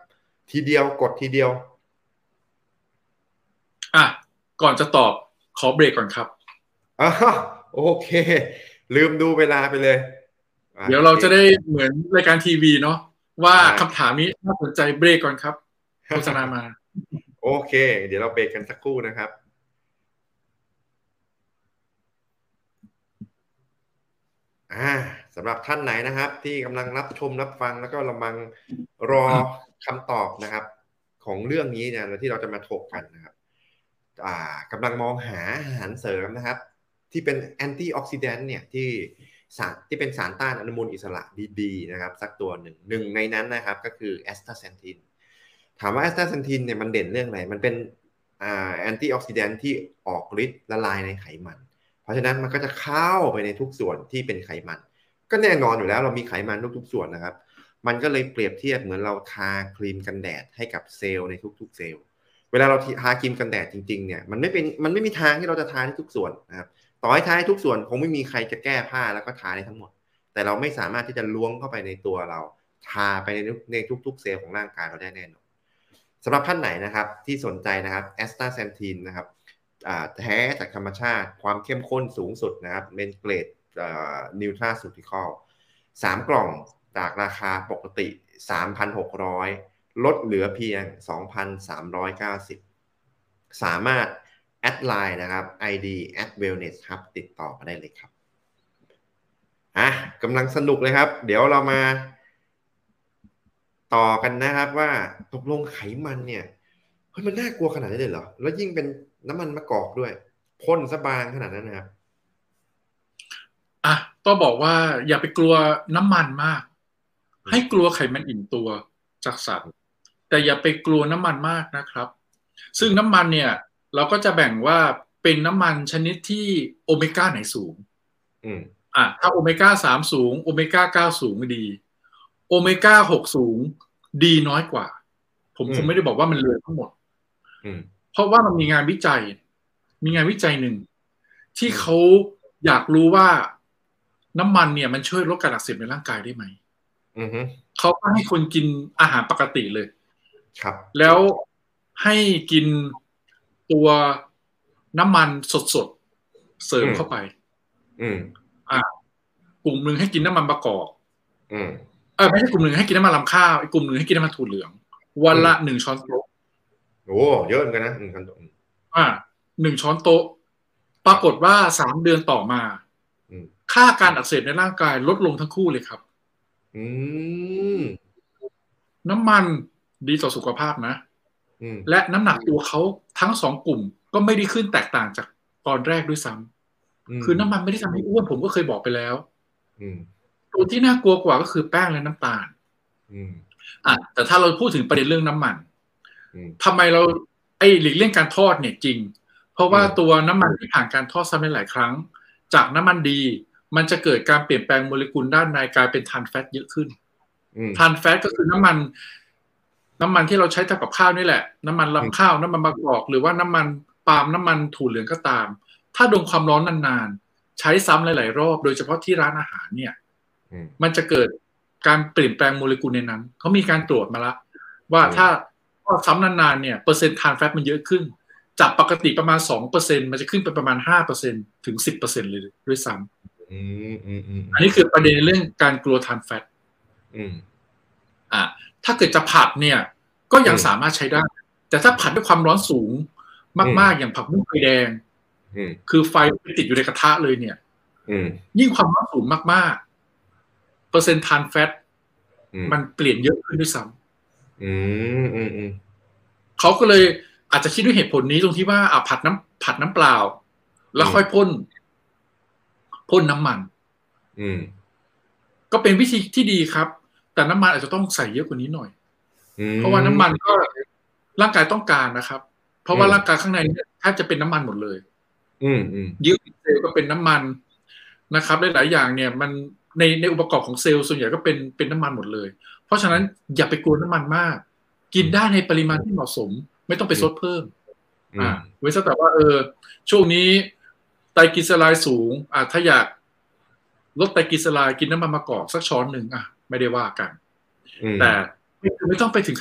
ทีเดียวกดทีเดียวอ่ะก่อนจะตอบขอเบรกก่อนครับอ๋อโอเคลืมดูเวลาไปเลยเดี๋ยวเราจะได้เหมือนรายการทีวีเนาะว่าคำถามนี้น่าสนใจเบรกก่อนครับโฆษณามาโอเคเดี๋ยวเราเบรกกันสักครู่นะครับอ่าสำหรับท่านไหนนะครับที่กำลังรับชมรับฟังแล้วก็กำลังรอคำตอบนะครับของเรื่องนี้เนี่ยที่เราจะมาถกกันนะครับอ่ากำลังมองหาอาหารเสริมนะครับที่เป็นแอนตี้ออกซิแดนต์เนี่ยที่สารที่เป็นสารต้านอนุมูลอิสระดีๆนะครับสักตัวหนึ่งหนึ่งในนั้นนะครับก็คือแอสตาเซนทินถามว่าแอสตาเซนทินเนี่ยมันเด่นเรื่องอะไรมันเป็นอ่าแอนตี้ออกซิแดนต์ที่ออกฤทธิ์ละลายในไขมันเพราะฉะนั้นมันก็จะเข้าไปในทุกส่วนที่เป็นไขมันก็แน่นอนอยู่แล้วเรามีไขมันทุกๆส่วนนะครับมันก็เลยเปรียบเทียบเหมือนเราทาครีมกันแดดให้กับเซลล์ในทุกๆเซลล์เวลาเราทาครีมกันแดดจริงๆเนี่ยมันไม่เป็นมันไม่มีทางที่เราจะทาได้ทุกส่วนนะครับต่อให้ทาให้ทุกส่วนคงไม่มีใครจะแก้ผ้าแล้วก็ทาได้ทั้งหมดแต่เราไม่สามารถที่จะล้วงเข้าไปในตัวเราทาไปในในทุกๆเซลล์ของร่างกายเราได้แน่นอนสำหรับท่านไหนนะครับที่สนใจนะครับแอสตาเซนทินนะครับแท้จากธรรมชาติความเข้มข้นสูงสุดนะครับเป็นเกรดนิวทราซูติคอลสามกล่องจากราคาปกติ สามพันหกร้อย ลดเหลือเพียง สองพันสามร้อยเก้าสิบ สามารถแอดไลน์นะครับ ไอ ดี แอท เวลเนส ฮับ ติดต่อมาได้เลยครับอ่ะกำลังสนุกเลยครับเดี๋ยวเรามาต่อกันนะครับว่าตกลงไขมันเนี่ยเฮ้ยมันน่ากลัวขนาดนี้เลยเหรอแล้วยิ่งเป็นน้ำมันมะกอกด้วยพ่นซะบางขนาดนั้นนะครับอ่ะต้องบอกว่าอย่าไปกลัวน้ำมันมากให้กลัวไขมันอิ่มตัวจากสัตว์แต่อย่าไปกลัวน้ำมันมากนะครับซึ่งน้ำมันเนี่ยเราก็จะแบ่งว่าเป็นน้ำมันชนิดที่โอเมก้าไหนสูงอืมอ่ะถ้าโอเมก้าสามสูงโอเมก้าเก้าสูงดีโอเมก้าหกสูงดีน้อยกว่าผมคงไม่ได้บอกว่ามันเลยทั้งหมดเพราะว่ามันมีงานวิจัยมีงานวิจัยหนึ่งที่เขาอยากรู้ว่าน้ำมันเนี่ยมันช่วยลดการอักเสบในร่างกายได้ไหมเขาก็ให้คนกินอาหารปกติเลยครับแล้วให้กินตัวน้ำมันสดๆเสริมเข้าไปอืมอ่ากลุ่มหนึ่งให้กินน้ำมันมะกอกอืมเออไม่ใช่กลุ่มหนึ่งให้กินน้ำมันลำข้าวอีกกลุ่มหนึ่งให้กินน้ำมันถั่วเหลืองวันละหนึ่งช้อนโต๊ะโอ้เยอะเหมือนกันนะหนึ่งช้อนโต๊ะอ่าหนึ่งช้อนโต๊ะปรากฏว่าสามเดือนต่อมาค่าการอักเสบในร่างกายลดลงทั้งคู่เลยครับอืมน้ำมันดีต่อสุขภาพนะและน้ำหนักตัวเขาทั้งสองกลุ่มก็ไม่ได้ขึ้นแตกต่างจากตอนแรกด้วยซ้ำคือน้ำมันไม่ได้ทำให้อ้วนผมก็เคยบอกไปแล้วตัวที่น่ากลัวกว่าก็คือแป้งและน้ำตาลอ่ะแต่ถ้าเราพูดถึงประเด็นเรื่องน้ำมันทำไมเราไอ้หลีกเลี่ยงการทอดเนี่ยจริงเพราะว่าตัวน้ำมันที่ผ่านการทอดซ้ำหลายครั้งจากน้ำมันดีมันจะเกิดการเปลี่ยนแปลงโมเลกุลด้านในกลายเป็นทรานส์แฟตเยอะขึ้นทรานส์แฟตก็คือน้ำมันน้ำมันที่เราใช้ทำกับข้าวนี่แหละน้ำมันลำข้าวน้ำมันมะกอกหรือว่าน้ำมันปาล์มน้ำมันถั่วเหลืองก็ตามถ้าโดนความร้อนนานๆใช้ซ้ำหลายๆรอบโดยเฉพาะที่ร้านอาหารเนี่ยมันจะเกิดการเปลี่ยนแปลงโมเลกุลในนั้นเขามีการตรวจมาแล้วว่าถ้าทอดซ้ำนานๆเนี่ยเปอร์เซ็นต์ทรานส์แฟตมันเยอะขึ้นจากปกติประมาณ สองเปอร์เซ็นต์ มันจะขึ้นไปประมาณ ห้าเปอร์เซ็นต์ ถึง สิบเปอร์เซ็นต์ เลยด้วยซ้ำอืมอืมอืมอันนี้คือประเด็นเรื่องการกลัวทรานส์แฟตอืมอ่าถ้าเกิดจะผัดเนี่ยก็ยังสามารถใช้ได้แต่ถ้าผัดด้วยความร้อนสูงมากๆอย่างผักบุ้งไฟแดงคือไฟติดอยู่ในกระทะเลยเนี่ยยิ่งความร้อนสูงมากๆเปอร์เซ็นต์ทรานส์แฟตมันเปลี่ยนเยอะขึ้นด้วยซ้ำอืมอืมอืมเขาก็เลยอาจจะคิดด้วยเหตุผลนี้ตรงที่ว่าอ่ะผัดน้ำผัดน้ำเปล่าแล้วค่อยพ่นพ่นน้ำมันอืมก็เป็นวิธีที่ดีครับแต่น้ำมันอาจจะต้องใส่เยอะกว่านี้หน่อยเพราะว่าน้ำมันก็ร่างกายต้องการนะครับเพราะว่าร่างกายข้างในแทบจะเป็นน้ำมันหมดเลยอืมอืมยึดเซลล์ก็เป็นน้ำมันนะครับหลายๆอย่างเนี่ยมันในในองค์ประกอบของเซลล์ส่วนใหญ่ก็เป็นเป็นน้ำมันหมดเลยเพราะฉะนั้นอย่าไปกลัวน้ำมันมากกินได้ในปริมาณที่เหมาะสมไม่ต้องไปซดเพิ่มอ่าไว้ซะแต่ว่าเออช่วงนี้ไตรกลีเซอไรด์สูงอ่าถ้าอยากลดไตรกลีเซอไรด์กินน้ำมันมะกอกสักช้อนหนึ่งอ่ะไม่ได้ว่ากันแต่ไม่ต้องไปถึงขนาด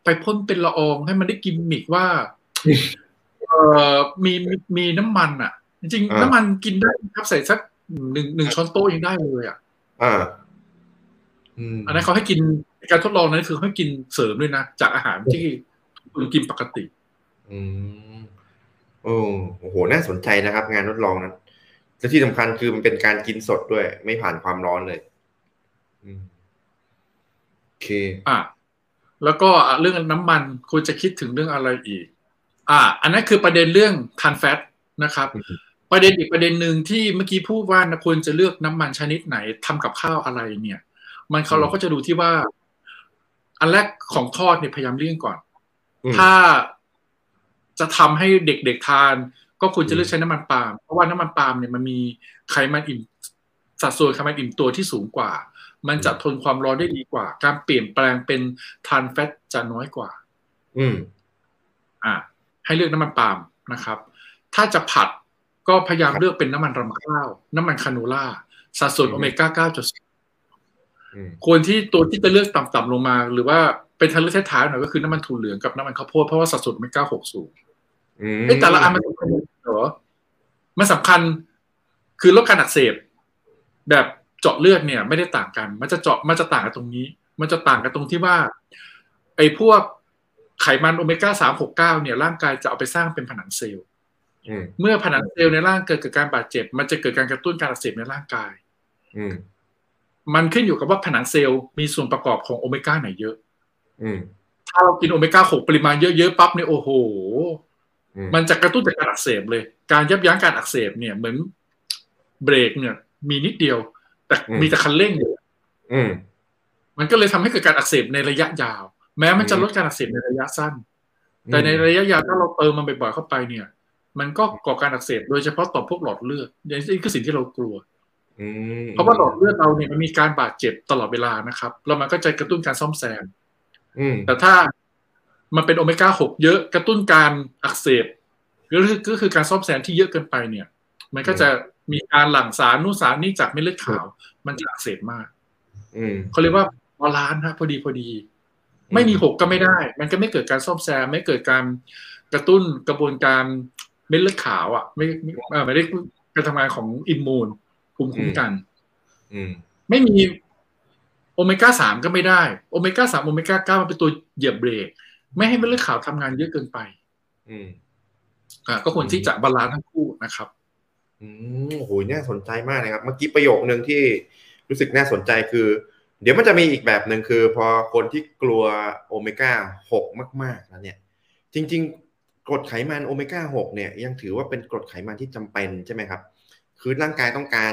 ไปพ่นเป็นละอองให้มันได้กิมมิกว่าเอ่อมีมีมีน้ำมันอ่ะจริงๆน้ำมันกินได้ครับใส่สักหนึ่งหนึ่งช้อนโต๊ะยังได้เลยอ่ะอ่าอันนั้นเขาให้กินการทดลองนั้นคือให้กินเสริมด้วยนะจากอาหารที่คุณกินปกติอืมโอ้โอ้โหน่าสนใจนะครับงานทดลองนั้นและที่สำคัญคือมันเป็นการกินสดด้วยไม่ผ่านความร้อนเลยอืมโอเคอ่ะแล้วก็เรื่องน้ำมันคุณจะคิดถึงเรื่องอะไรอีกอ่ะอันนั้นคือประเด็นเรื่องทานแฟตนะครับประเด็นอีกประเด็นหนึ่งที่เมื่อกี้พูดว่านะควรจะเลือกน้ำมันชนิดไหนทำกับข้าวอะไรเนี่ยมันเขาเราก็จะดูที่ว่าอันแรกของทอดเนี่ยพยายามเลี่ยงก่อนถ้าจะทำให้เด็กๆทานก็ควรจะเลือกใช้น้ำมันปาล์มเพราะว่าน้ำมันปาล์มเนี่ยมันมีไขมันอิ่มสัดส่วนไขมันอิ่มตัวที่สูงกว่ามันจะทนความร้อนได้ดีกว่าการเปลี่ยนแปลงเป็นทรานแฟตจะน้อยกว่าอืมอ่าให้เลือกน้ำมันปาล์มนะครับถ้าจะผัดก็พยายามเลือกเป็นน้ำมันรำข้าวน้ำมันคาโนล่าสัดส่วนโอเมก้า เก้าจุดศูนย์ ควรที่ตัวที่จะเลือกต่ำๆลงมาหรือว่าเป็นทางเลือกท้ายๆหน่อยก็คือน้ำมันถั่วเหลืองกับน้ำมันข้าวโพดเพราะว่าสัดส่วนโอเมก้า หกสูงเอ้แต่ละอันมันสำคัญเหรอมันสำคัญคือลดการอักเสบแบบเจาะเลือดเนี่ยไม่ได้ต่างกันมันจะเจาะมันจะต่างกันตรงนี้มันจะต่างกันตรงที่ว่าไอ้พวกไขมันโอเมก้า สาม หก เก้าเนี่ยร่างกายจะเอาไปสร้างเป็นผนังเซลล์เมื่อผนังเซลล์ในร่างเกิดเกิดการบาดเจ็บมันจะเกิดการกระตุ้นการอักเสบในร่างกายมันขึ้นอยู่กับว่าผนังเซลล์มีส่วนประกอบของโอเมก้าไหนเยอะถ้าเรากินโอเมก้า หกปริมาณเยอะๆปั๊บเนี่ยโอ้โหมันจะกระตุ้นจากการอักเสบเลยการยับยั้งการอักเสบเนี่ยเหมือนเบรกเนี่ยมีนิดเดียวแต่มีแต่คันเร่งมันก็เลยทำให้เกิดการอักเสบในระยะยาวแม้มันจะลดการอักเสบในระยะสั้นแต่ในระยะยาวถ้าเราเติมมันบ่อยๆเข้าไปเนี่ยมันก็ก่อการอักเสบโดยเฉพาะต่อพวกหลอดเลือดนี่คือสิ่งที่เรากลัวเพราะว่าหลอดเลือดเราเนี่ยมันมีการบาดเจ็บตลอดเวลานะครับแล้วมันก็จะกระตุ้นการซ่อมแซมแต่ถ้ามันเป็นโอเมก้า หกเยอะกระตุ้นการอักเสบก็คือก็คือการซ่อมแซมที่เยอะเกินไปเนี่ยมันก็จะมีการหลั่งสารนู่นสารนี่จากเม็ดเลือดขาวมันจะอักเสบมากเขาเรียกว่าบาลานซ์นะพอดีพอดีไม่มีหกก็ไม่ได้มันก็ไม่เกิดการซ่อมแซมไม่เกิดการกระตุ้นกระบวนการเม็ดเลือดขาวอ่ะไม่ไม่ได้การทำงานของอิมมูนภูมิคุ้มกันไม่มีโอเมก้า สามก็ไม่ได้โอเมก้า สามโอเมก้า เก้ามันเป็นตัวเหยียบเบรกไม่ให้เม็ดเลือดขาวทำงานเยอะเกินไปอ่าก็ควรที่จะบาลานซ์ทั้งคู่นะครับอืมโหน่าสนใจมากเลยครับเมื่อกี้ประโยคนึงที่รู้สึกน่าสนใจคือเดี๋ยวมันจะมีอีกแบบนึงคือพอคนที่กลัวโอเมก้า หกมากๆแล้วเนี่ยจริงๆกรดไขมันโอเมก้า หกเนี่ยยังถือว่าเป็นกรดไขมันที่จำเป็นใช่ไหมครับคือร่างกายต้องการ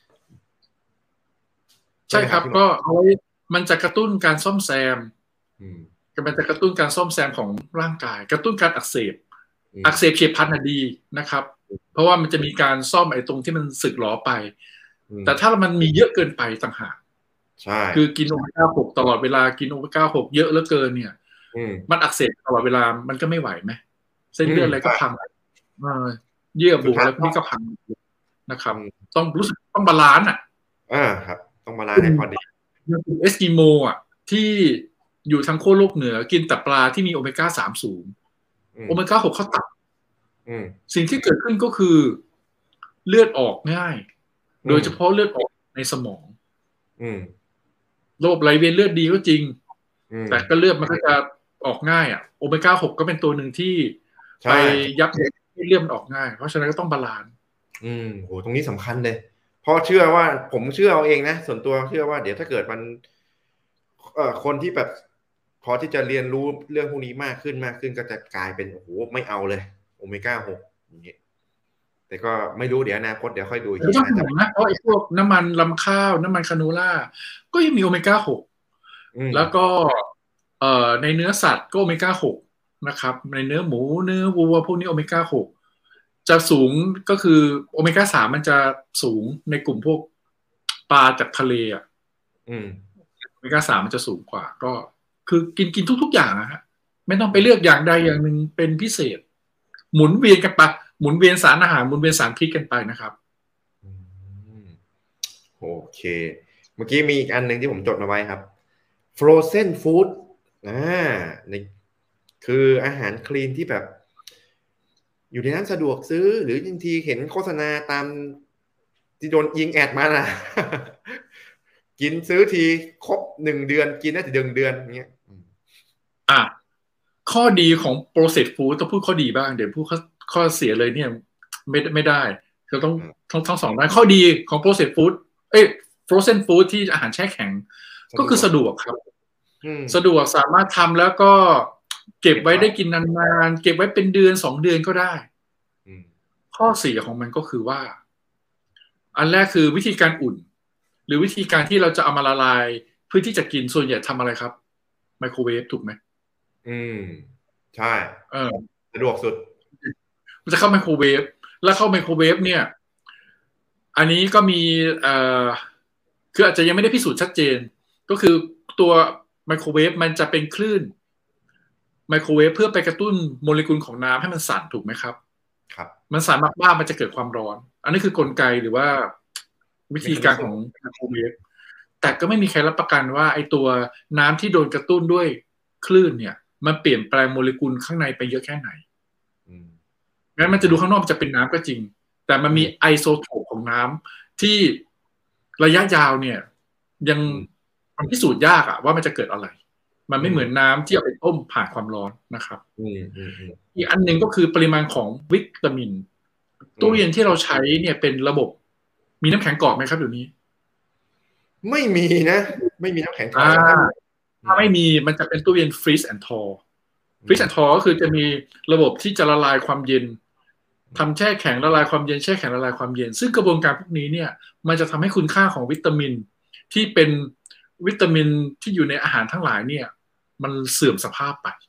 ใช่ครับก็เอาไว้มันจะกระตุ้นการซ่อมแซมมันจะกระตุ้นการซ่อมแซมของร่างกายกระตุ้นการอักเสบอักเสบเฉียบพลันน่ะดีนะครับเพราะว่ามันจะมีการซ่อมไอ้ตรงที่มันสึกหรอไปแต่ถ้ามันมีเยอะเกินไปต่างหากใช่คือกินโอเมก้า หกตลอดเวลากินโอเมก้า หกเยอะเหลือเกินเนี่ยมันอักเสบตลอดเวลามันก็ไม่ไหวไหมเส้นเลือดอะไรก็พังเยื่อบุอะไรพวกนี้ก็พังนะครับต้องรู้สึกต้องบาลานซ์อ่ะอ่าครับต้องบาลานซ์ให้พอดีอย่างเอสกิโมอ่ะที่อยู่ทางขั้วโลกเหนือกินแต่ปลาที่มีโอเมก้า สามสูงโอเมก้า หกเขาตัดสิ่งที่เกิดขึ้นก็คือเลือดออกง่ายโดยเฉพาะเลือดออกในสมองระบบไหลเวียนเลือดดีก็จริงแต่ก็เลือดมันก็จะออกง่ายอ่ะโอเมก้า หกก็เป็นตัวหนึ่งที่ไปยับยั้งให้เลือดมันออกง่ายเพราะฉะนั้นก็ต้องบาลานซ์อืมโหตรงนี้สำคัญเลยเพราะเชื่อว่าผมเชื่อเอาเองนะส่วนตัวเชื่อว่าเดี๋ยวถ้าเกิดมันเอ่อคนที่แบบพอที่จะเรียนรู้เรื่องพวกนี้มากขึ้นมากขึ้นก็จะกลายเป็นโอ้โหไม่เอาเลยโอเมก้า หกอย่างเงี้ยแต่ก็ไม่รู้เดี๋ยวอนาคตเดี๋ยวค่อยดูอีกทีนะเพราะไอ้พวกน้ำมันลำข้าวน้ำมันคาโนล่าก็ยังมีโอเมก้า หกแล้วก็เอ่อในเนื้อสัตว์ก็โอเมก้า หกนะครับในเนื้อหมูเนื้อวัวพวกนี้โอเมก้า หกจะสูงก็คือโอเมก้า สามมันจะสูงในกลุ่มพวกปลาจากทะเลอ่ะโอเมก้า สามมันจะสูงกว่าก็คือกินกินทุกๆอย่างนะฮะไม่ต้องไปเลือกอย่างใดอย่างหนึ่งเป็นพิเศษหมุนเวียนกันไปหมุนเวียนสารอาหารหมุนเวียนสารพิษกันไปนะครับโอเคเมื่อกี้มีอีกอันหนึ่งที่ผมจดมาไว้ครับ frozen food อ่าในคืออาหารคลีนที่แบบอยู่ในนั้นสะดวกซื้อหรือบางทีเห็นโฆษณาตามที่โดนยิงแอดมานะ กินซื้อทีครบหนึ่งเดือนกินได้ถึงเดือนเดือนเงี้ยอ่ะข้อดีของ processed food ต้องพูดข้อดีบ้างเดี๋ยวพูดข้อข้อเสียเลยเนี่ยไม่ไม่ได้เราต้องทั้งทั้งสองด้านข้อดีของ processed food เอ้ย frozen food ที่อาหารแช่แข็งก็คือสะดวกครับสะดวกสามารถทำแล้วก็เก็บไว้ได้กินนานๆเก็บไว้เป็นเดือนสองเดือนก็ได้ข้อเสียของมันก็คือว่าอันแรกคือวิธีการอุ่นหรือวิธีการที่เราจะเอามาละลายเพื่อที่จะกินส่วนใหญ่ทำอะไรครับไมโครเวฟถูกไหมอืมใช่เออสะดวกสุดมันจะเข้าไมโครเวฟแล้วเข้าไมโครเวฟเนี่ยอันนี้ก็มีเอ่อคืออาจจะยังไม่ได้พิสูจน์ชัดเจนก็คือตัวไมโครเวฟมันจะเป็นคลื่นไมโครเวฟเพื่อไปกระตุ้นโมเลกุลของน้ำให้มันสั่นถูกไหมครับครับมันสั่นมากๆมันจะเกิดความร้อนอันนี้คือกลไกหรือว่าวิธีการของไมโครเวฟแต่ก็ไม่มีใครรับประกันว่าไอ้ตัวน้ำที่โดนกระตุ้นด้วยคลื่นเนี่ยมันเปลี่ยนแปลงโมเลกุลข้างในไปเยอะแค่ไหนงั้นมันจะดูข้างนอกจะเป็นน้ำก็จริงแต่มันมีไอโซโทปของน้ำที่ระยะยาวเนี่ยยังมันพิสูจน์ยากอะว่ามันจะเกิดอะไรมันไม่เหมือนน้ำที่เอาไปต้มผ่านความร้อนนะครับอีกอันหนึ่งก็คือปริมาณของวิตามินตู้เย็นที่เราใช้เนี่ยเป็นระบบมีน้ำแข็งกรอบไหมครับเดี๋ยวนี้ไม่มีนะไม่มีน้ำแข็งกรอบถ้าไม่มีมันจะเป็นตู้เย็น freeze and thaw freeze and thaw ก็คือจะมีระบบที่จะละลายความเย็นทำแช่แข็งละลายความเย็นแช่แข็งละลายความเย็นซึ่งกระบวนการพวกนี้เนี่ยมันจะทำให้คุณค่าของวิตามินที่เป็นวิตามินที่อยู่ในอาหารทั้งหลายเนี่ยมันเสื่อมสภาพไป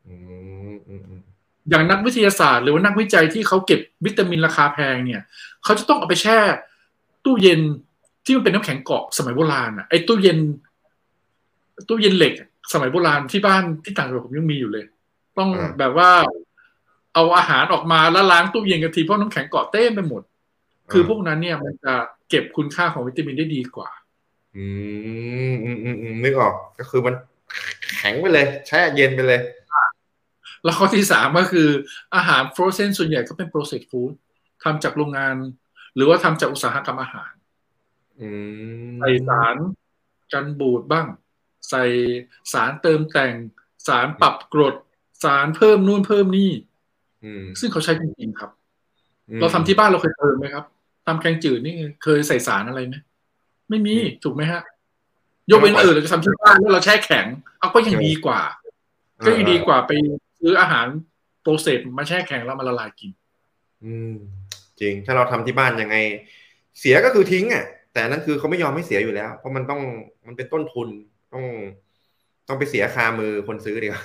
อย่างนักวิทยาศาสตร์หรือว่านักวิจัยที่เขาเก็บวิตามินราคาแพงเนี่ยเขาจะต้องเอาไปแช่ตู้เย็นที่มันเป็นน้ำแข็งเกาะสมัยโบราณอ่ะไอ้ตู้เย็นตู้เย็นเหล็กสมัยโบราณที่บ้านที่ต่างจังหวัดผมยังมีอยู่เลยต้องแบบว่าเอาอาหารออกมาแล้วล้างตู้เย็นกันทีเพราะน้ำแข็งเกาะเต็มไปหมดคือพวกนั้นเนี่ยมันจะเก็บคุณค่าของวิตามินได้ดีกว่าอืมอืมอืมนึกออกก็คือมันแข็งไปเลยแช่เย็นไปเลยแล้วข้อที่สามก็คืออาหารฟรอเซนส่วนใหญ่ก็เป็น processed food ทำจากโรงงานหรือว่าทำจากอุตสาหกรรมอาหารใส่สารกันบูดบ้างใส่สารเติมแต่งสารปรับกรดสารเพิ่มนู่นเพิ่มนี่ซึ่งเขาใช้จริงๆครับเราทำที่บ้านเราเคยเติมไหมครับทำแกงจืดนี่เคยใส่สารอะไรไหมไม่มีถูกไหมฮะยกเว้นเออเราจะทำที่บ้านแล้วเราแช่แข็งเอาก็ยังดีกว่าก็ยังดีกว่าไปซื้ออาหารโปรเซสมาแช่แข็งแล้วมาละลายกินอืมจริงถ้าเราทำที่บ้านยังไงเสียก็คือทิ้งอ่ะแต่นั่นคือเขาไม่ยอมให้เสียอยู่แล้วเพราะมันต้องมันเป็นต้นทุนต้องต้องไปเสียคามือคนซื้อดีกว่า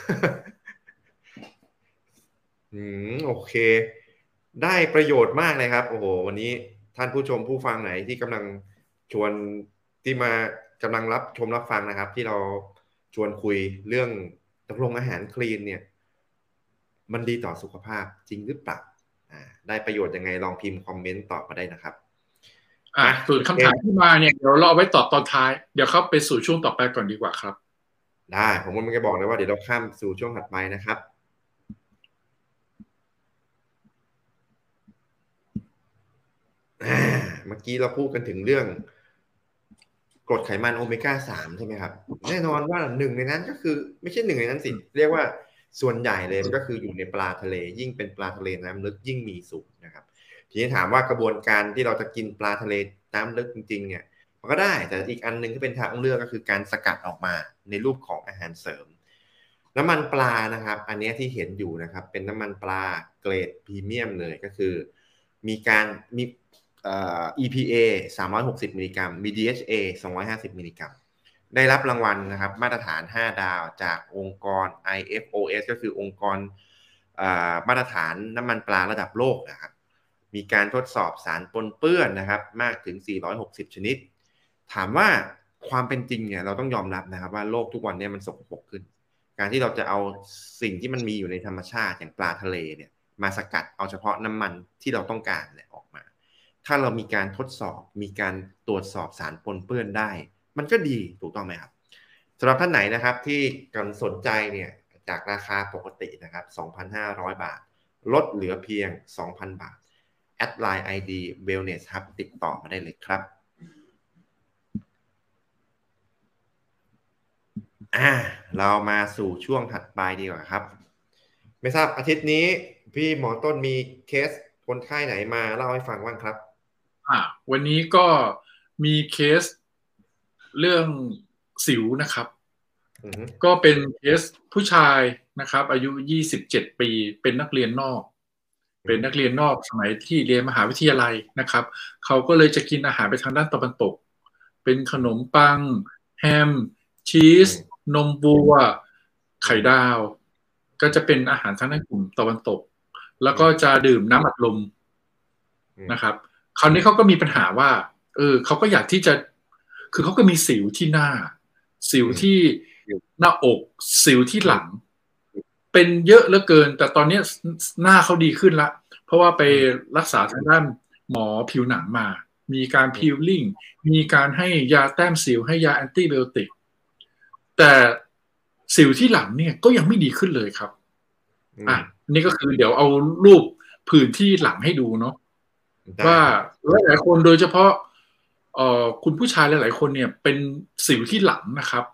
อืมโอเคได้ประโยชน์มากเลยครับโอ้โหวันนี้ท่านผู้ชมผู้ฟังไหนที่กำลังชวนที่มากำลังรับชมรับฟังนะครับที่เราชวนคุยเรื่องตกลงอาหารคลีนเนี่ยมันดีต่อสุขภาพจริงหรือเปล่าอ่าได้ประโยชน์ยังไงลองพิมพ์คอมเมนต์ตอบมาได้นะครับอ่ะส่วนคำถามที่มาเนี่ยเดี๋ยวเราเอาไว้ตอบตอนท้ายเดี๋ยวเข้าไปสู่ช่วงต่อไปก่อนดีกว่าครับได้ผมก็ไม่ได้บอกเลยว่าเดี๋ยวเราข้ามสู่ช่วงถัดไปนะครับเมื่อกี้เราพูดกันถึงเรื่องกรดไขมันโอเมก้าสามใช่ไหมครับแน่นอนว่าหนึ่งในนั้นก็คือไม่ใช่หนึ่งในนั้นสิเรียกว่าส่วนใหญ่เลยก็คืออยู่ในปลาทะเลยิ่งเป็นปลาทะเลน้ำลึกยิ่งมีสูงนะครับทีนี้ถามว่ากระบวนการที่เราจะกินปลาทะเลน้ำลึกจริงๆเนี่ยมันก็ได้แต่อีกอันนึงที่เป็นทางเลือกก็คือการสกัดออกมาในรูปของอาหารเสริมน้ำมันปลานะครับอันนี้ที่เห็นอยู่นะครับเป็นน้ำมันปลาเกรดพรีเมียมเลยก็คือมีการมีเอ่อ อี พี เอ สามร้อยหกสิบมิลลิกรัม มี ดี เอช เอ สองร้อยห้าสิบมิลลิกรัมได้รับรางวัลนะครับมาตรฐานห้าดาวจากองค์กร ไอ เอฟ โอ เอส ก็คือองค์กรมาตรฐานน้ำมันปลาระดับโลกนะครับมีการทดสอบสารปนเปื้อนนะครับมากถึงสี่ร้อยหกสิบชนิดถามว่าความเป็นจริงเนี่ยเราต้องยอมรับนะครับว่าโลกทุกวันนี้มันสกปรกขึ้นการที่เราจะเอาสิ่งที่มันมีอยู่ในธรรมชาติอย่างปลาทะเลเนี่ยมาสกัดเอาเฉพาะน้ำมันที่เราต้องการเนี่ยออกมาถ้าเรามีการทดสอบมีการตรวจสอบสารปนเปื้อนได้มันก็ดีถูกต้องไหมครับสำหรับท่านไหนนะครับที่กำลังสนใจเนี่ยจากราคาปกตินะครับ สองพันห้าร้อย บาทลดเหลือเพียง สองพัน บาทแอดไลน์ ไอ ดี Wellness Hub ติดต่อมาได้เลยครับอ่าเรามาสู่ช่วงถัดไปดีกว่าครับไม่ทราบอาทิตย์นี้พี่หมอต้นมีเคสคนไข้ไหนมาเล่าให้ฟังบ้างครับอ่าวันนี้ก็มีเคสเรื่องสิวนะครับก็เป็นเคสผู้ชายนะครับอายุยี่สิบเจ็ดปีเป็นนักเรียนนอกเป็นนักเรียนนอกสมัยที่เรียนมหาวิทยาลัยนะครับเขาก็เลยจะกินอาหารไปทางด้านตะวันตกเป็นขนมปังแฮมชีสนมวัวไข่ดาวก็จะเป็นอาหารทางด้านกลุ่มตะวันตกแล้วก็จะดื่มน้ำอัดลมนะครับคราวนี้เขาก็มีปัญหาว่าเออเขาก็อยากที่จะคือเขาก็มีสิวที่หน้าสิวที่หน้าอกสิวที่หลังเป็นเยอะเหลือเกินแต่ตอนนี้หน้าเขาดีขึ้นละเพราะว่าไปรักษาทางด้านหมอผิวหนังมามีการพีลลิ่งมีการให้ยาแต้มสิวให้ยาแอนตี้ไบโอติกแต่สิวที่หลังเนี่ยก็ยังไม่ดีขึ้นเลยครับอ่ะนี่ก็คือเดี๋ยวเอารูปผื่นที่หลังให้ดูเนาะว่าหลายๆคนโดยเฉพาะเอ่อคุณผู้ชายหลายๆคนเนี่ยเป็นสิวที่หลังนะครับ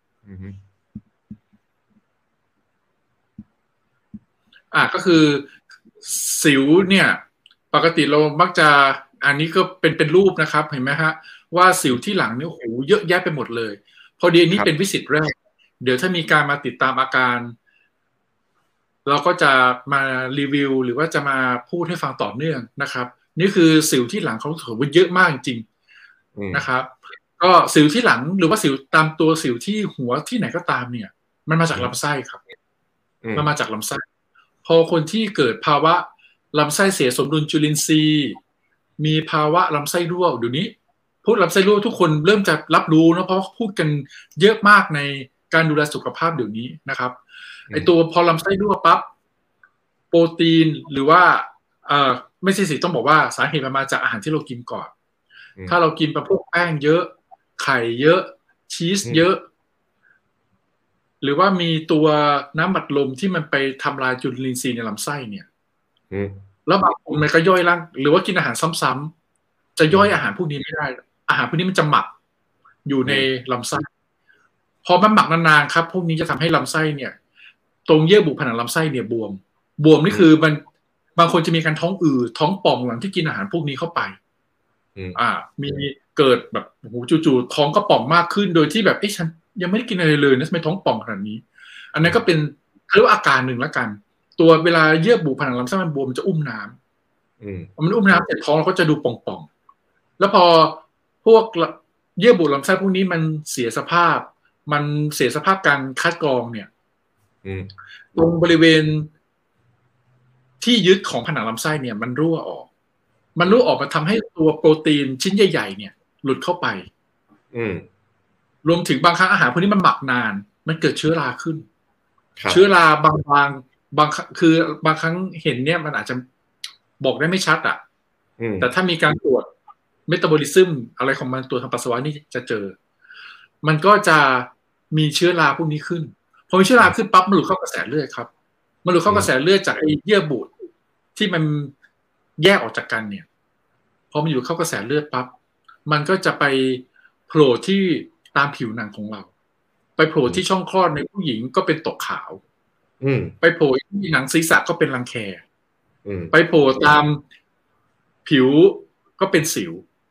อ่ะก็คือสิวเนี่ยปกติเรามักจะอันนี้ก็เป็นเป็นรูปนะครับเห็นไหมฮะว่าสิวที่หลังเนี่ยโหเยอะแยะไปหมดเลยพอดีนี้เป็นวิสิตแรกเดี๋ยวถ้ามีการมาติดตามอาการเราก็จะมารีวิวหรือว่าจะมาพูดให้ฟังต่อเนื่องนะครับนี่คือสิวที่หลังเขาถือว่าเยอะมากจริงนะครับก็สิวที่หลังหรือว่าสิวตามตัวสิวที่หัวที่ไหนก็ตามเนี่ยมันมาจากลำไส้ครับมันมาจากลำไส้พอคนที่เกิดภาวะลำไส้เสียสมดุลจุลินทรีย์มีภาวะลำไส้รั่วเดี๋ยวนี้พูดลำไส้รั่วทุกคนเริ่มจะรับรู้นะเพราะพูดกันเยอะมากในการดูแลสุขภาพเดี๋ยวนี้นะครับไอตัวพอลำไส้รั่วปั๊บโปรตีนหรือว่าเอ่อไม่ใช่สิต้องบอกว่าสาเหตุมันมาจากอาหารที่เรากินก่อนถ้าเรากินประเภทแป้งเยอะไข่เยอะชีสเยอะหรือว่ามีตัวน้ำอัดลมที่มันไปทำลายจุลินทรีย์ในลำไส้เนี่ยแล้วบางคนมันก็ย่อยร่างหรือว่ากินอาหารซ้ำๆจะย่อยอาหารพวกนี้ไม่ได้อาหารพวกนี้มันจะหมักอยู่ในลำไส้พอมันหมักนานๆครับพวกนี้จะทำให้ลำไส้เนี่ยตรงเยื่อบุผนังลำไส้เนี่ยบวมบวมนี่คือมันบางคนจะมีการท้องอืดท้องป่องหลังที่กินอาหารพวกนี้เข้าไปอ่ามีเกิดแบบโอ้โหจู่ๆท้องก็ป่องมากขึ้นโดยที่แบบเอ๊ะฉันยังไม่ได้กินอะไรเลยนะทำไมท้องป่องขนาดนี้อันนั้นก็เป็นเรียกว่าอาการหนึ่งแล้วกันตัวเวลาเยื่อบุผนังลำไส้มันบวมมันจะอุ้มน้ำมันอุ้มน้ำเสร็จท้องเราก็จะดูป่องๆแล้วพอพวกเยื่อบุลำไส้พวกนี้มันเสียสภาพมันเสียสภาพการคัดกรองเนี่ยตรงบริเวณที่ยึดของผนังลำไส้เนี่ยมันรั่วออกมันรั่วออกมาทำให้ตัวโปรตีนชิ้นใหญ่ๆเนี่ยหลุดเข้าไปรวมถึงบางครั้งอาหารพวกนี้มันหมักนานมันเกิดเชื้อราขึ้นเชื้อราบางบางบางคือบางครั้งเห็นเนี่ยมันอาจจะบอกได้ไม่ชัดอ่ะแต่ถ้ามีการตรวจเมตาบอลิซึมอะไรของมันตัวทางปัสสาวะนี่จะเจอมันก็จะมีเชื้อราพวกนี้ขึ้นพอมีเชื้อราขึ้นปั๊บมันหลุดเข้ากระแสเลือดครับมันหลุดเข้ากระแสเลือดจากไอ้เยื่อบุที่มันแยกออกจากกันเนี่ยพอมันอยู่เข้ากระแสเลือดปั๊บมันก็จะไปโผล่ที่ตามผิวหนังของเราไปโผล่ที่ช่องคลอดในผู้หญิงก็เป็นตกขาวไปโผล่ที่หนังศีรษะก็เป็นรังแคไปโผล่ตามผิวก็เป็นสิว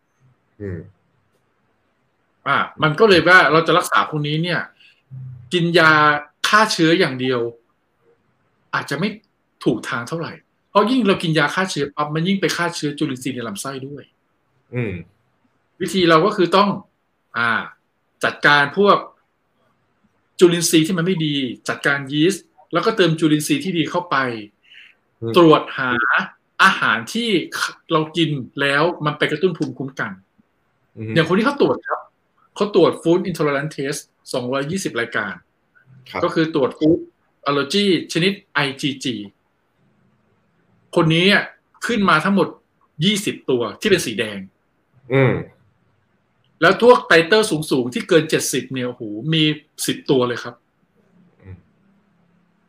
อ่ามันก็เลยว่าเราจะรักษาพวกนี้เนี่ยกินยาฆ่าเชื้ออย่างเดียวอาจจะไม่ถูกทางเท่าไหร่เพราะยิ่งเรากินยาฆ่าเชื้อปั๊บมันยิ่งไปฆ่าเชื้อจุลินทรีย์ในลำไส้ด้วยวิธีเราก็คือต้องอ่าจัดการพวกจุลินทรีย์ที่มันไม่ดีจัดการยีสต์แล้วก็เติมจุลินทรีย์ที่ดีเข้าไปตรวจหาอาหารที่เรากินแล้วมันไปกระตุ้นภูมิคุ้มกันอย่างคนที่เขาตรวจครับเขาตรวจ Food Intolerance Test สองร้อยยี่สิบรายการก็คือตรวจ Food Allergy ชนิด ไอ จี จี คนนี้ขึ้นมาทั้งหมดยี่สิบตัวที่เป็นสีแดงแล้วพวกไตเตอร์สูงๆที่เกินเจ็ดสิบเนี่ยโอ้โหมีสิบตัวเลยครับ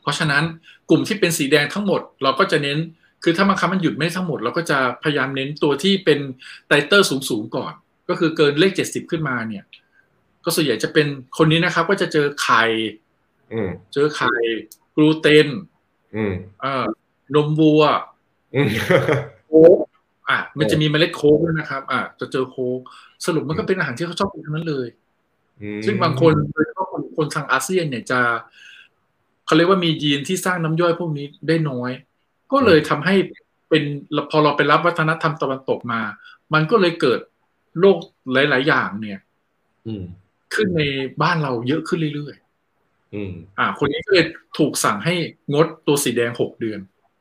เพราะฉะนั้นกลุ่มที่เป็นสีแดงทั้งหมดเราก็จะเน้นคือถ้าบางครั้งมันหยุดไม่ทั้งหมดเราก็จะพยายามเน้นตัวที่เป็นไตเตอร์สูงๆก่อนก็คือเกินเลขเจ็ดสิบขึ้นมาเนี่ยก็ส่วนใหญ่จะเป็นคนนี้นะครับก็จะเจอไข่เจอไข่กลูเตนอ่านมวัวโค้กอ่ะมันจะมีเมล็ดโค้กด้วยนะครับอ่ะจะเจอโค้กสรุปมันก็เป็นอาหารที่เขาชอบกินทั้งนั้นเลยซึ่งบางคนโดยเฉพาะคนทางอาเซียนเนี่ยจะเขาเรียกว่ามียีนที่สร้างน้ำย่อยพวกนี้ได้น้อยก็เลยทำให้เป็นพอเราไปรับวัฒนธรรมตะวันตกมามันก็เลยเกิดโรคหลายๆอย่างเนี่ยขึ้นในบ้านเราเยอะขึ้นเรื่อยๆอ่าคนนี้ก็เลยถูกสั่งให้งดตัวสีแดงหกเดือน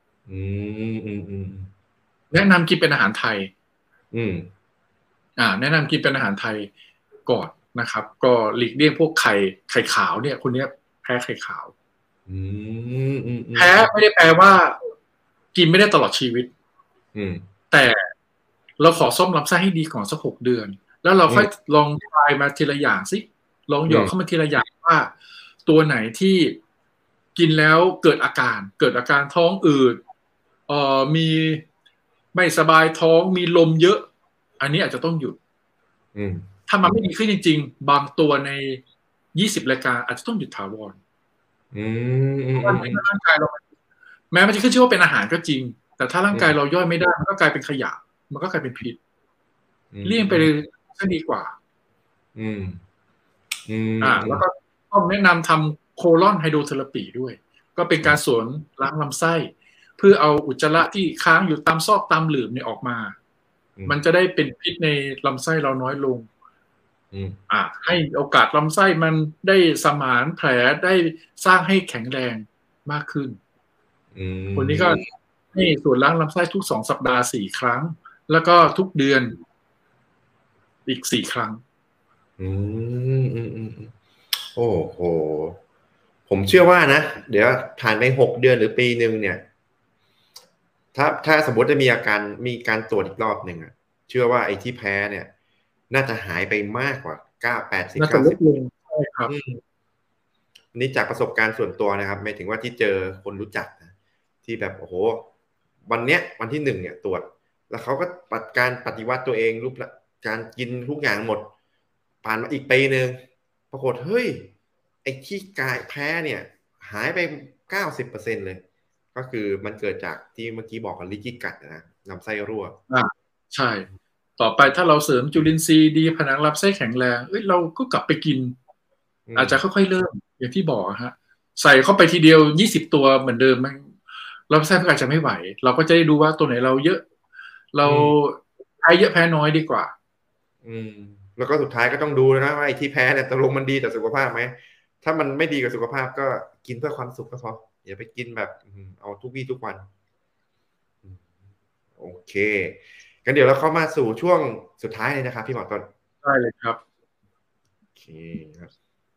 แนะนำกินเป็นอาหารไทยอ่าแนะนำกินเป็นอาหารไทยก่อนนะครับก็หลีกเลี่ยงพวกไข่ไข่ขาวเนี่ยคนนี้แพ้ไข่ขาวแพ้ไม่ได้แปลว่ากินไม่ได้ตลอดชีวิตแต่เราขอซ่อมลำไส้ให้ดีก่อนสักหกเดือนแล้วเราค่อยลองทายมาทีละอย่างสิลองหยอดเข้ามาทีละอย่างว่าตัวไหนที่กินแล้วเกิดอาการเกิดอาการท้องอืดเอ่อมีไม่สบายท้องมีลมเยอะอันนี้อาจจะต้องหยุดถ้ามันไม่ดีขึ้นจริงๆบางตัวในยี่สิบรายการอาจจะต้องหยุดถาวรเพราะว่าร่างกายเราแม้มันจะขึ้นชื่อว่าเป็นอาหารก็จริงแต่ถ้าร่างกายเราย่อยไม่ได้มันก็กลายเป็นขยะมันก็กลายเป็นพิษเลี่ยงไปเลยก็ดีกว่าอืมอ่าแล้วก็ต้องแนะนำทำโคลอนไฮโดรเทอราปีด้วยก็เป็นการสวนล้างลำไส้เพื่อเอาอุจจาระที่ค้างอยู่ตามซอกตามหลืบเนี่ยออกมามันจะได้เป็นพิษในลำไส้เราน้อยลงอ่าให้โอกาสลำไส้มันได้สมานแผลได้สร้างให้แข็งแรงมากขึ้นคนนี้ก็ให้ส่วนล้างลำไส้ทุกสองสัปดาห์สี่ครั้งแล้วก็ทุกเดือนอีกสี่ครั้งอืมอืมอืมโอ้โหผมเชื่อว่านะเดี๋ยวผ่านไปหกเดือนหรือปีหนึ่งเนี่ยถ้าถ้าสมมติจะมีอาการมีการตรวจอีกรอบหนึ่งอ่ะเชื่อว่าไอ้ที่แพ้เนี่ยน่าจะหายไปมากกว่าเก้าแปดสิบเก้าสิบใช่ครับนี่จากประสบการณ์ส่วนตัวนะครับไม่ถึงว่าที่เจอคนรู้จักนะที่แบบโอ้โหวันเนี้ยวันที่หนึ่งเนี่ยตรวจแล้วเขาก็ปฏิการปฏิวัติตัวเองรูปการกินทุกอย่างหมดผ่านมาอีกปีนึงปรากฏเฮ้ยไอ้ที่กายแพ้เนี่ยหายไป เก้าสิบเปอร์เซ็นต์ เลยก็คือมันเกิดจากที่เมื่อกี้บอกกันลิจิกัดนะลำไส้รั่วอ่าใช่ต่อไปถ้าเราเสริมจุลินทรีย์ดีผนังลำไส้แข็งแรงเอ้ยเราก็กลับไปกินอาจจะค่อยๆเริ่มอย่างที่บอกฮะใส่เข้าไปทีเดียวยี่สิบตัวเหมือนเดิมมันลำไส้ก็อาจจะไม่ไหวเราก็จะได้ดูว่าตัวไหนเราเยอะเราใช้เยอะแพ้น้อยดีกว่าอืมแล้วก็สุดท้ายก็ต้องดูนะว่าไอ้ที่แพ้เนี่ยตกลงมันดีต่อสุขภาพไหมถ้ามันไม่ดีกับสุขภาพก็กินเพื่อความสุขก็พออย่าไปกินแบบเอาทุกวี่ทุกวันโอเคกันเดี๋ยวเราเข้ามาสู่ช่วงสุดท้ายเลยนะครับพี่หมอต้นได้เลยครับโอเคครับ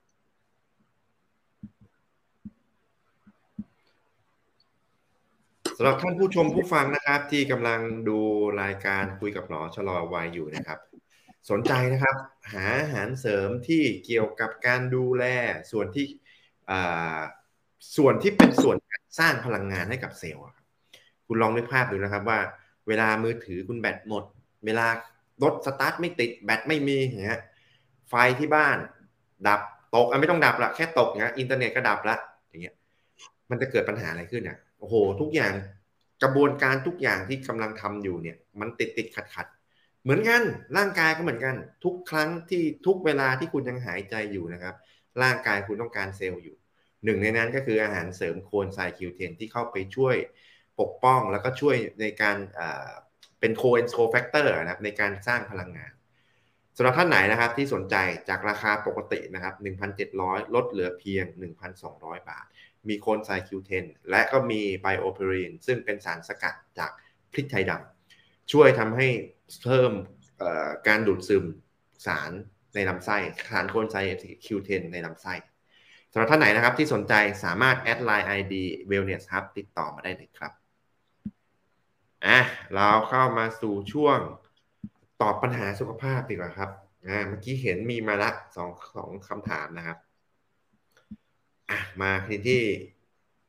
สำหรับท่านผู้ชมผู้ฟังนะครับที่กำลังดูรายการคุยกับหมอชะลอวัยอยู่นะครับสนใจนะครับหาอาหารเสริมที่เกี่ยวกับการดูแลส่วนที่ส่วนที่เป็นส่วนสร้างพลังงานให้กับเซลล์ครับคุณลองนึกภาพดูนะครับว่าเวลามือถือคุณแบตหมดเวลารถสตาร์ทไม่ติดแบตไม่มีอย่างเงี้ยไฟที่บ้านดับตกอ่ะไม่ต้องดับละแค่ตกเงี้ยอินเทอร์เน็ตก็ดับละอย่างเงี้ยมันจะเกิดปัญหาอะไรขึ้นอ่ะโอ้โหทุกอย่างกระบวนการทุกอย่างที่กำลังทำอยู่เนี่ยมันติดติดขัดขัดเหมือนกันร่างกายก็เหมือนกันทุกครั้งที่ทุกเวลาที่คุณยังหายใจอยู่นะครับร่างกายคุณต้องการเซลล์อยู่หนึ่งในนั้นก็คืออาหารเสริมโคนไซคิวเทนที่เข้าไปช่วยปกป้องแล้วก็ช่วยในการเป็นโคเอนโคแฟกเตอร์นะครับในการสร้างพลังงานสำหรับท่านไหนนะครับที่สนใจจากราคาปกตินะครับ หนึ่งพันเจ็ดร้อย ลดเหลือเพียง หนึ่งพันสองร้อย บาทมีโคนไซคิวเทนและก็มีไบโอเพรินซึ่งเป็นสารสกัดจากพริกไทยดำช่วยทำให้เพิ่มการดูดซึมสารในลำไส้สารโคนไซคิวเทนในลำไส้สำหรับท่านไหนนะครับที่สนใจสามารถแอดไลน์ ไอ ดี Wellness Hub ติดต่อมาได้เลยครับอ่ะเราเข้ามาสู่ช่วงตอบปัญหาสุขภาพดีกว่าครับอ่าเมื่อกี้เห็นมีมาละสองสองคำถามนะครับอ่ะมาที่ที่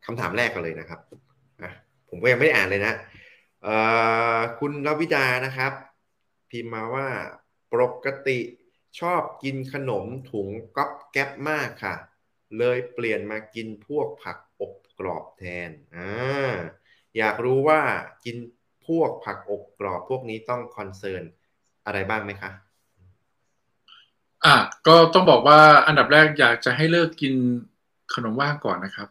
คำถามแรกกันเลยนะครับอ่ะผมก็ยังไม่ได้อ่านเลยนะเอ่อคุณรวิดานะครับพิมพ์มาว่าปกติชอบกินขนมถุงก๊อบแก๊บมากค่ะเลยเปลี่ยนมากินพวกผักอบกรอบแทนอ่าอยากรู้ว่ากินพวกผักอบกรอบพวกนี้ต้องคอนเซิร์นอะไรบ้างไหมคะอ่ะก็ต้องบอกว่าอันดับแรกอยากจะให้เลิกกินขนมว่างก่อนนะครับ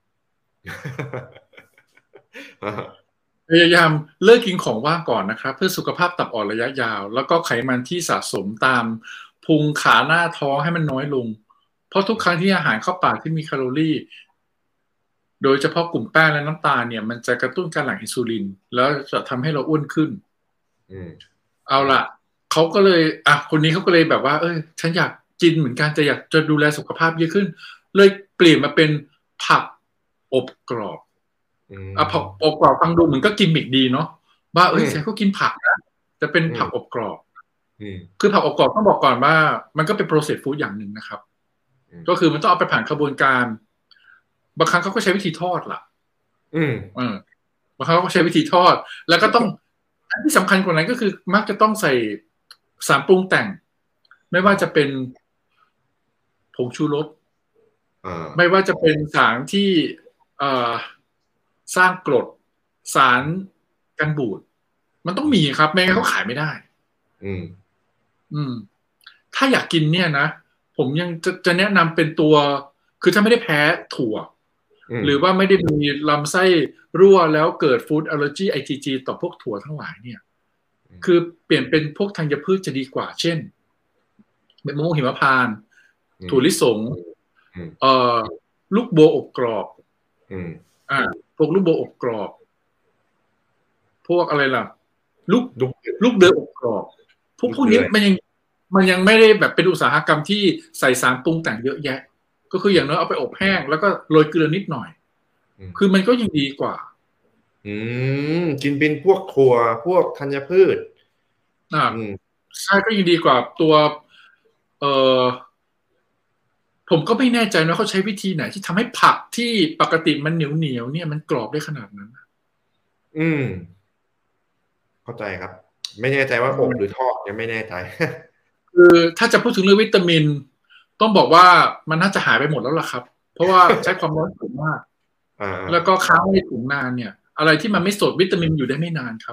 พยายามเลิกกินของว่างก่อนนะครับเพื่อสุขภาพตับอ่อนระยะยาวแล้วก็ไขมันที่สะสมตามพุงขาหน้าท้องให้มันน้อยลงเพราะทุกครั้งที่อาหารเข้าปากที่มีแคลอรี่โดยเฉพาะกลุ่มแป้งและน้ำตาลเนี่ยมันจะกระตุ้นการหลั่งอินซูลินแล้วจะทำให้เราอ้วนขึ้นเอาล่ะเขาก็เลยอ่ะคนนี้เขาก็เลยแบบว่าเอ้ยฉันอยากกินเหมือนกันจะอยากจะดูแลสุขภาพเยอะขึ้นเลยเปลี่ยนมาเป็นผักอบกรอบอ่ะผักอบกรอบฟังดูเหมือนก็กิมมิกดีเนาะว่าเอ้ยฉันก็กินผักนะจะเป็นผักอบกรอบคือผักอบกรอบต้องบอกก่อนว่ามันก็เป็นโปรเซสฟู้ดอย่างหนึ่งนะครับก็คือมันต้องเอาไปผ่านกระบวนการบางครั้งเขาก็ใช้วิธีทอดล่ะอืมเออบางครั้งเขาก็ใช้วิธีทอดแล้วก็ต้องอันที่สำคัญกว่านั้นก็คือมักจะต้องใส่สารปรุงแต่งไม่ว่าจะเป็นผงชูรสไม่ว่าจะเป็นสารที่สร้างกรดสารกันบูดมันต้องมีครับไม่งั้นเขาขายไม่ได้อืมอืมถ้าอยากกินเนี่ยนะผมยังจะจะแนะนำเป็นตัวคือถ้าไม่ได้แพ้ถั่วหรือว่าไม่ได้มีลำไส้รั่วแล้วเกิดฟู้ดแอลเลอร์จี ไอ ที จี ต่อพวกถั่วทั้งหลายเนี่ยคือเปลี่ยนเป็นพวกธัญพืชจะดีกว่าเช่นเม็ดมะม่วงหิมพานต์ถั่วลิสงเอ่อลูกโบอบกรอบอ่าพวกลูกโบอบกรอบพวกอะไรล่ะลูกลูกเดือยอบกรอบพวกพวกนี้มันยังมันยังไม่ได้แบบเป็นอุตสาหกรรมที่ใส่สารปรุงแต่งเยอะแยะก็คืออย่างน้อยเอาไปอบแห้งแล้วก็โรยเกลือนิดหน่อยคือมันก็ยังดีกว่าอืมกินเป็นพวกถั่วพวกธัญพืชอ่าใช่ก็ยังดีกว่าตัวเอ่อผมก็ไม่แน่ใจนะเขาใช้วิธีไหนที่ทำให้ผักที่ปกติมันเหนียวเหนียวเนี่ยมันกรอบได้ขนาดนั้นอืมเข้าใจครับไม่แน่ใจว่าอบหรือทอดยังไม่แน่ใจคือถ้าจะพูดถึงเรื่องวิตามินต้องบอกว่ามันน่าจะหายไปหมดแล้วล่ะครับเพราะว่าใช้ความร้อนสูงมากแล้วก็ค้างในถุงนานเนี่ยอะไรที่มันไม่สดวิตามินอยู่ได้ไม่นานครับ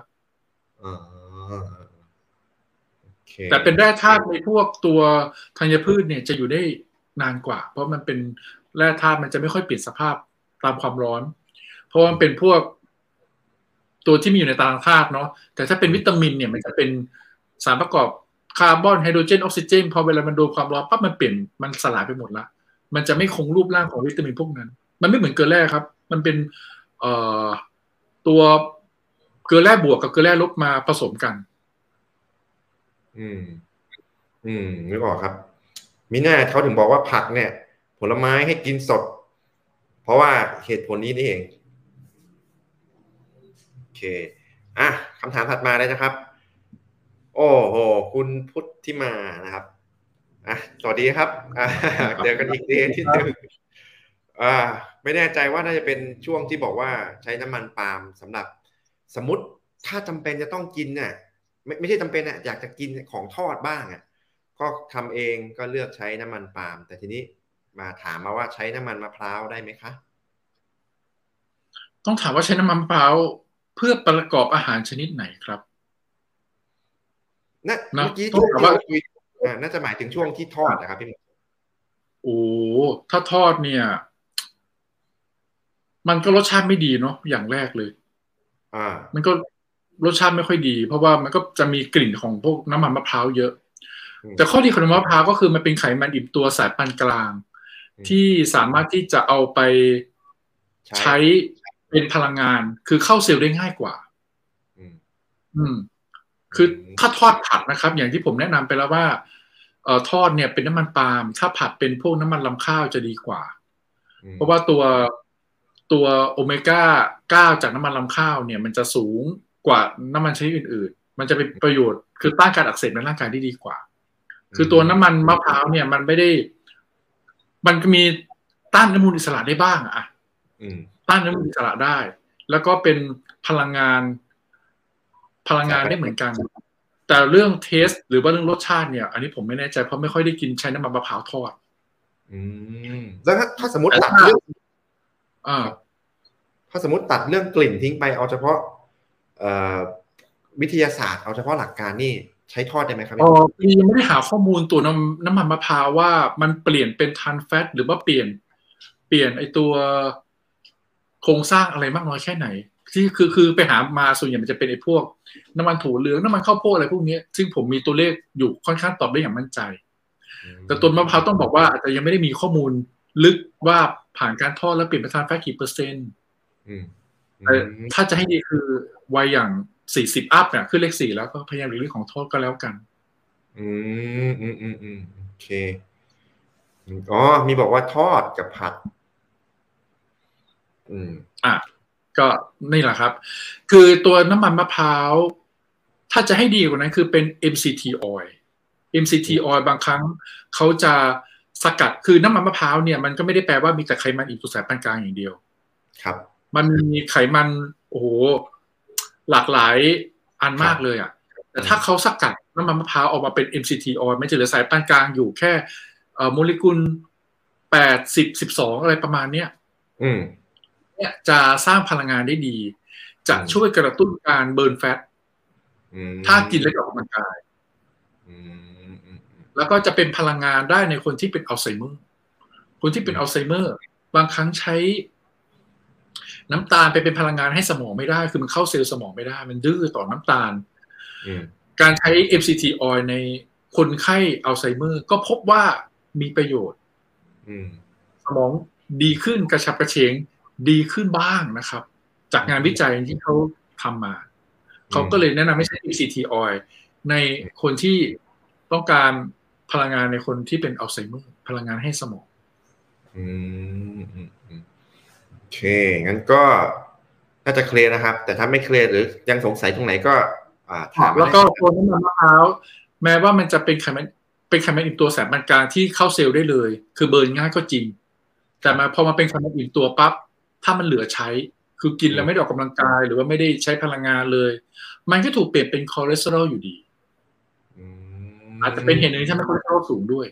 แต่เป็นแร่ธาตุในพวกตัวธัญพืชเนี่ยจะอยู่ได้นานกว่าเพราะมันเป็นแร่ธาตุมันจะไม่ค่อยเปลี่ยนสภาพตามความร้อนเพราะมันเป็นพวกตัวที่มีอยู่ในตารางธาตุเนาะแต่ถ้าเป็นวิตามินเนี่ยมันจะเป็นสารประกอบคาร์บอนไฮโดรเจนออกซิเจนพอเวลามันโดนความร้อนปั๊บมันเปลี่ยนมันสลายไปหมดละมันจะไม่คงรูปร่างของวิตามินพวกนั้นมันไม่เหมือนเกลือแร่ครับมันเป็นเอ่อตัวเกลือแร่บวกกับเกลือแร่ลบมาผสมกันอืมอืมนึกออกครับมีหน้าเขาถึงบอกว่าผักเนี่ยผลไม้ให้กินสดเพราะว่าเหตุผลนี้นี่เองโอเคอ่ะคำถามถัดมาเลยนะครับโอ้โหคุณพุทธิมานะครับอ่ะสวัสดีครับอ่าเจอกันอีกเดือนที่หนึ่งอ่าไม่แน่ใจว่าน่าจะเป็นช่วงที่บอกว่าใช้น้ำมันปาล์มสำหรับสมมติถ้าจำเป็นจะต้องกินเนี่ยไม่ไม่ใช่จำเป็นอ่ะอยากจะกินของทอดบ้างอ่ะก็ทำเองก็เลือกใช้น้ำมันปาล์มแต่ทีนี้มาถามมาว่าใช้น้ำมันมะพร้าวได้ไหมคะต้องถามว่าใช้น้ำมันมะพร้าวเพื่อประกอบอาหารชนิดไหนครับนะเมื่อกี้ที่เราคุยน่าจะหมายถึงช่วงที่ทอดนะครับพี่หมอโอ้ถ้าทอดเนี่ยมันก็รสชาติไม่ดีเนาะอย่างแรกเลยอ่ามันก็รสชาติไม่ค่อยดีเพราะว่ามันก็จะมีกลิ่นของพวกน้ำมันมะพร้าวเยอะแต่ข้อดีของน้ำมันมะพร้าวก็คือมันเป็นไขมันอิ่มตัวสายปานกลางที่สามารถที่จะเอาไปใช้เป็นพลังงานคือเข้าเซลล์ได้ง่ายกว่าอืมคือถ้าทอดผัดนะครับอย่างที่ผมแนะนำไปแล้วว่าเอ่อทอดเนี่ยเป็นน้ำมันปาล์มถ้าผัดเป็นพวกน้ำมันลำข้าวจะดีกว่าเพราะว่าตัวตัวโอเมก้าเก้าจากน้ำมันลำข้าวเนี่ยมันจะสูงกว่าน้ำมันชนิดอื่นๆมันจะเป็นประโยชน์คือต้านการอักเสบในร่างกายได้ดีกว่าคือตัวน้ำมันมะพร้าวเนี่ยมันไม่ได้มันมีต้านอนุมูลอิสระได้บ้างอะต้านอนุมูลอิสระได้แล้วก็เป็นพลังงานพลังงานได้เหมือนกันแต่เรื่องเทสหรือว่าเรื่องรสชาติเนี่ยอันนี้ผมไม่แน่ใจเพราะไม่ค่อยได้กินใช้น้ำมันมะพร้าวทอดอืมแล้วถ้าถ้าสมมติตัดเรื่องอ่าถ้าสมมติตัดเรื่องกลิ่นทิ้งไปเอาเฉพาะเอ่อวิทยาศาสตร์เอาเฉพาะหลักการนี่ใช้ทอดได้ไหมครับอ๋อพี่ยังไม่ได้หาข้อมูลตัวน้ำน้ำมันมะพร้าวว่ามันเปลี่ยนเป็นทรานส์แฟตหรือว่าเปลี่ยนเปลี่ยนไอตัวโครงสร้างอะไรมากน้อยแค่ไหนที่คือคือไปหามาส่วนใหญ่มันจะเป็นไอ้พวกน้ำมันถั่วเหลืองน้ำมันข้าวโพดอะไรพวกนี้ซึ่งผมมีตัวเลขอยู่ค่อนข้างตอบได้อย่างมั่นใจแต่ตัวมะพร้าวต้องบอกว่าอาจจะยังไม่ได้มีข้อมูลลึกว่าผ่านการทอดแล้วเปลี่ยนเป็นทรานส์แฟตกี่เปอร์เซ็นต์แต่ถ้าจะให้ดีคือวัยอย่างสี่สิบอัพเนี่ยขึ้นเลขสี่แล้วก็พยายามหลีกเลี่ยงของทอดก็แล้วกันอืมอืมอืมอืมโอเคอ๋อมีบอกว่าทอดกับผัดอืมอ่ะก็นี่แหละครับคือตัวน้ำมันมะพร้าวถ้าจะให้ดีกว่านั้นคือเป็น เอ็ม ซี ที oil เอ็ม ซี ที oil บางครั้งเขาจะสกัดคือน้ำมันมะพร้าวเนี่ยมันก็ไม่ได้แปลว่ามีแต่ไขมันอิ่มตัวสายปานกลางอย่างเดียวครับมันมีไขมันโอ้โหหลากหลายอันมากเลยอ่ะแต่ถ้าเขาสกัดน้ำมันมะพร้าวออกมาเป็น เอ็ม ซี ที oil ไม่จะเหลือสายปานกลางอยู่แค่เอ่อโมเลกุลแปด สิบ สิบสองอะไรประมาณเนี้ยอืมเนี่ยจะสร้างพลังงานได้ดีจะช่วยกระตุ้นการเบิร์นแฟตถ้ากินและออกกำลังกายแล้วก็จะเป็นพลังงานได้ในคนที่เป็นอัลไซเมอร์คนที่เป็นอัลไซเมอร์บางครั้งใช้น้ำตาลไปเป็นพลังงานให้สมองไม่ได้คือมันเข้าเซลล์สมองไม่ได้มันดื้อต่อน้ำตาลการใช้ เอ็ม ซี ที oil ในคนไข้อัลไซเมอร์ก็พบว่ามีประโยชน์สมองดีขึ้นกระฉับกระเฉงดีขึ้นบ้างนะครับจากงานวิจัยที่เขาทำมาเขาก็เลยแนะนำให้ใช้ เอ็ม ซี ที oil ในคนที่ต้องการพลังงานในคนที่เป็นอัลไซเมอร์พลังงานให้สมองอืมโอเคงั้นก็น่าจะเคลียร์นะครับแต่ถ้าไม่เคลียร์หรือยังสงสัยตรงไหนก็ถามแล้วก็ตัวน้ำมันมะพร้าวแม้ว่ามันจะเป็นไขมันเป็นไขมันอิ่มตัวแสบปานกลางที่เข้าเซลล์ได้เลยคือเบิร์นง่ายก็จริงแต่มาพอมาเป็นไขมันอิ่มตัวปั๊บถ้ามันเหลือใช้คือกินแล้วไม่ได้ออกกำลังกายหรือว่าไม่ได้ใช้พลังงานเลยมันก็ถูกเปลี่ยนเป็นคอเลสเตอรอลอยู่ดีอาจจะเป็นเหตุหนึ่งที่ทำให้คอเลสเตอรอลสูงด้วย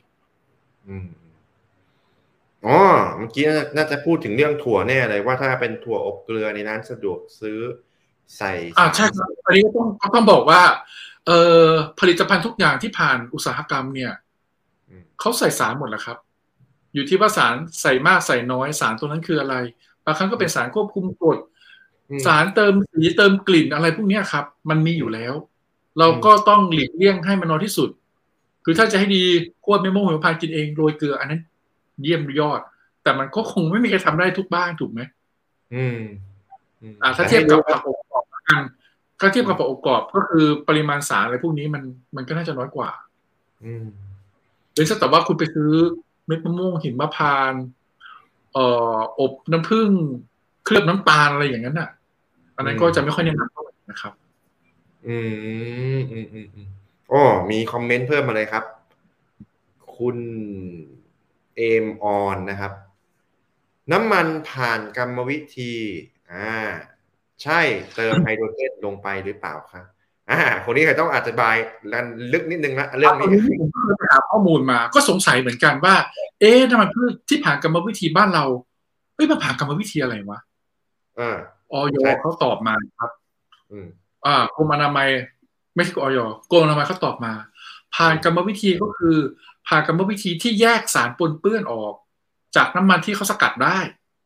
อ๋อเมื่อกี้น่าจะพูดถึงเรื่องถั่วแน่เลยว่าถ้าเป็นถั่วอบเกลือในร้านสะดวกซื้อใส่อ่าใช่ครับอันนี้ก็ต้องต้องบอกว่าเอ่อผลิตภัณฑ์ทุกอย่างที่ผ่านอุตสาหกรรมเนี่ยเขาใส่สารหมดแล้วครับอยู่ที่ว่าสารใส่มากใส่น้อยสารตัวนั้นคืออะไรบางครั้งก็เป็นสารควบคุมกรดสารเติมสีเติมกลิ่นอะไรพวกนี้ครับมันมีอยู่แล้วเราก็ต้องหลีกเลี่ยงให้มันน้อยที่สุดคือถ้าจะให้ดีควรไม่โมโหพานกินเองโรยเกลืออันนั้นเยี่ยมยอดแต่มันก็คงไม่มีใครทำได้ทุกบ้านถูกไหมอืมอ่าถ้าเทียบกับผักอบกรอบกันถ้าเทียบกับผักอบกรอบก็คือปริมาณสารอะไรพวกนี้มันมันก็น่าจะน้อยกว่าอืมหรือแต่ว่าคุณไปซื้อเม็ดมะม่วงหิมพานต์เอ่ออบน้ำผึ้งเคลือบน้ำตาลอะไรอย่างนั้นน่ะอันนั้นก็จะไม่ค่อยแนะนำเท่าไหร่นะครับอืมอืมอืมอืมอ๋อมีคอมเมนต์เพิ่มมาเลยครับคุณเอมออนนะครับน้ำมันผ่านกรรมวิธีอ่าใช่เติมไฮโดรเจนลงไปหรือเปล่าครับอ่าคนนี้ใครต้องอธิบายลึกนิดนึงนะเรื่องนี้ผมเพิ่งไปหาข้อมูลมาก็สงสัยเหมือนกันว่าเอ๊ะน้ำมันพืชที่ผ่านกรรมวิธีบ้านเราเฮ้ยมันผ่านกรรมวิธีอะไรวะอ่าอย.เขาตอบมาครับอืมอ่ากรมอนามัยไม่ใช่อย.กรมอนามัยเขาตอบมาผ่านกรรมวิธีก็คือผ่านกรรมวิธีที่แยกสารปนเปื้อนออกจากน้ำมันที่เขาสกัดได้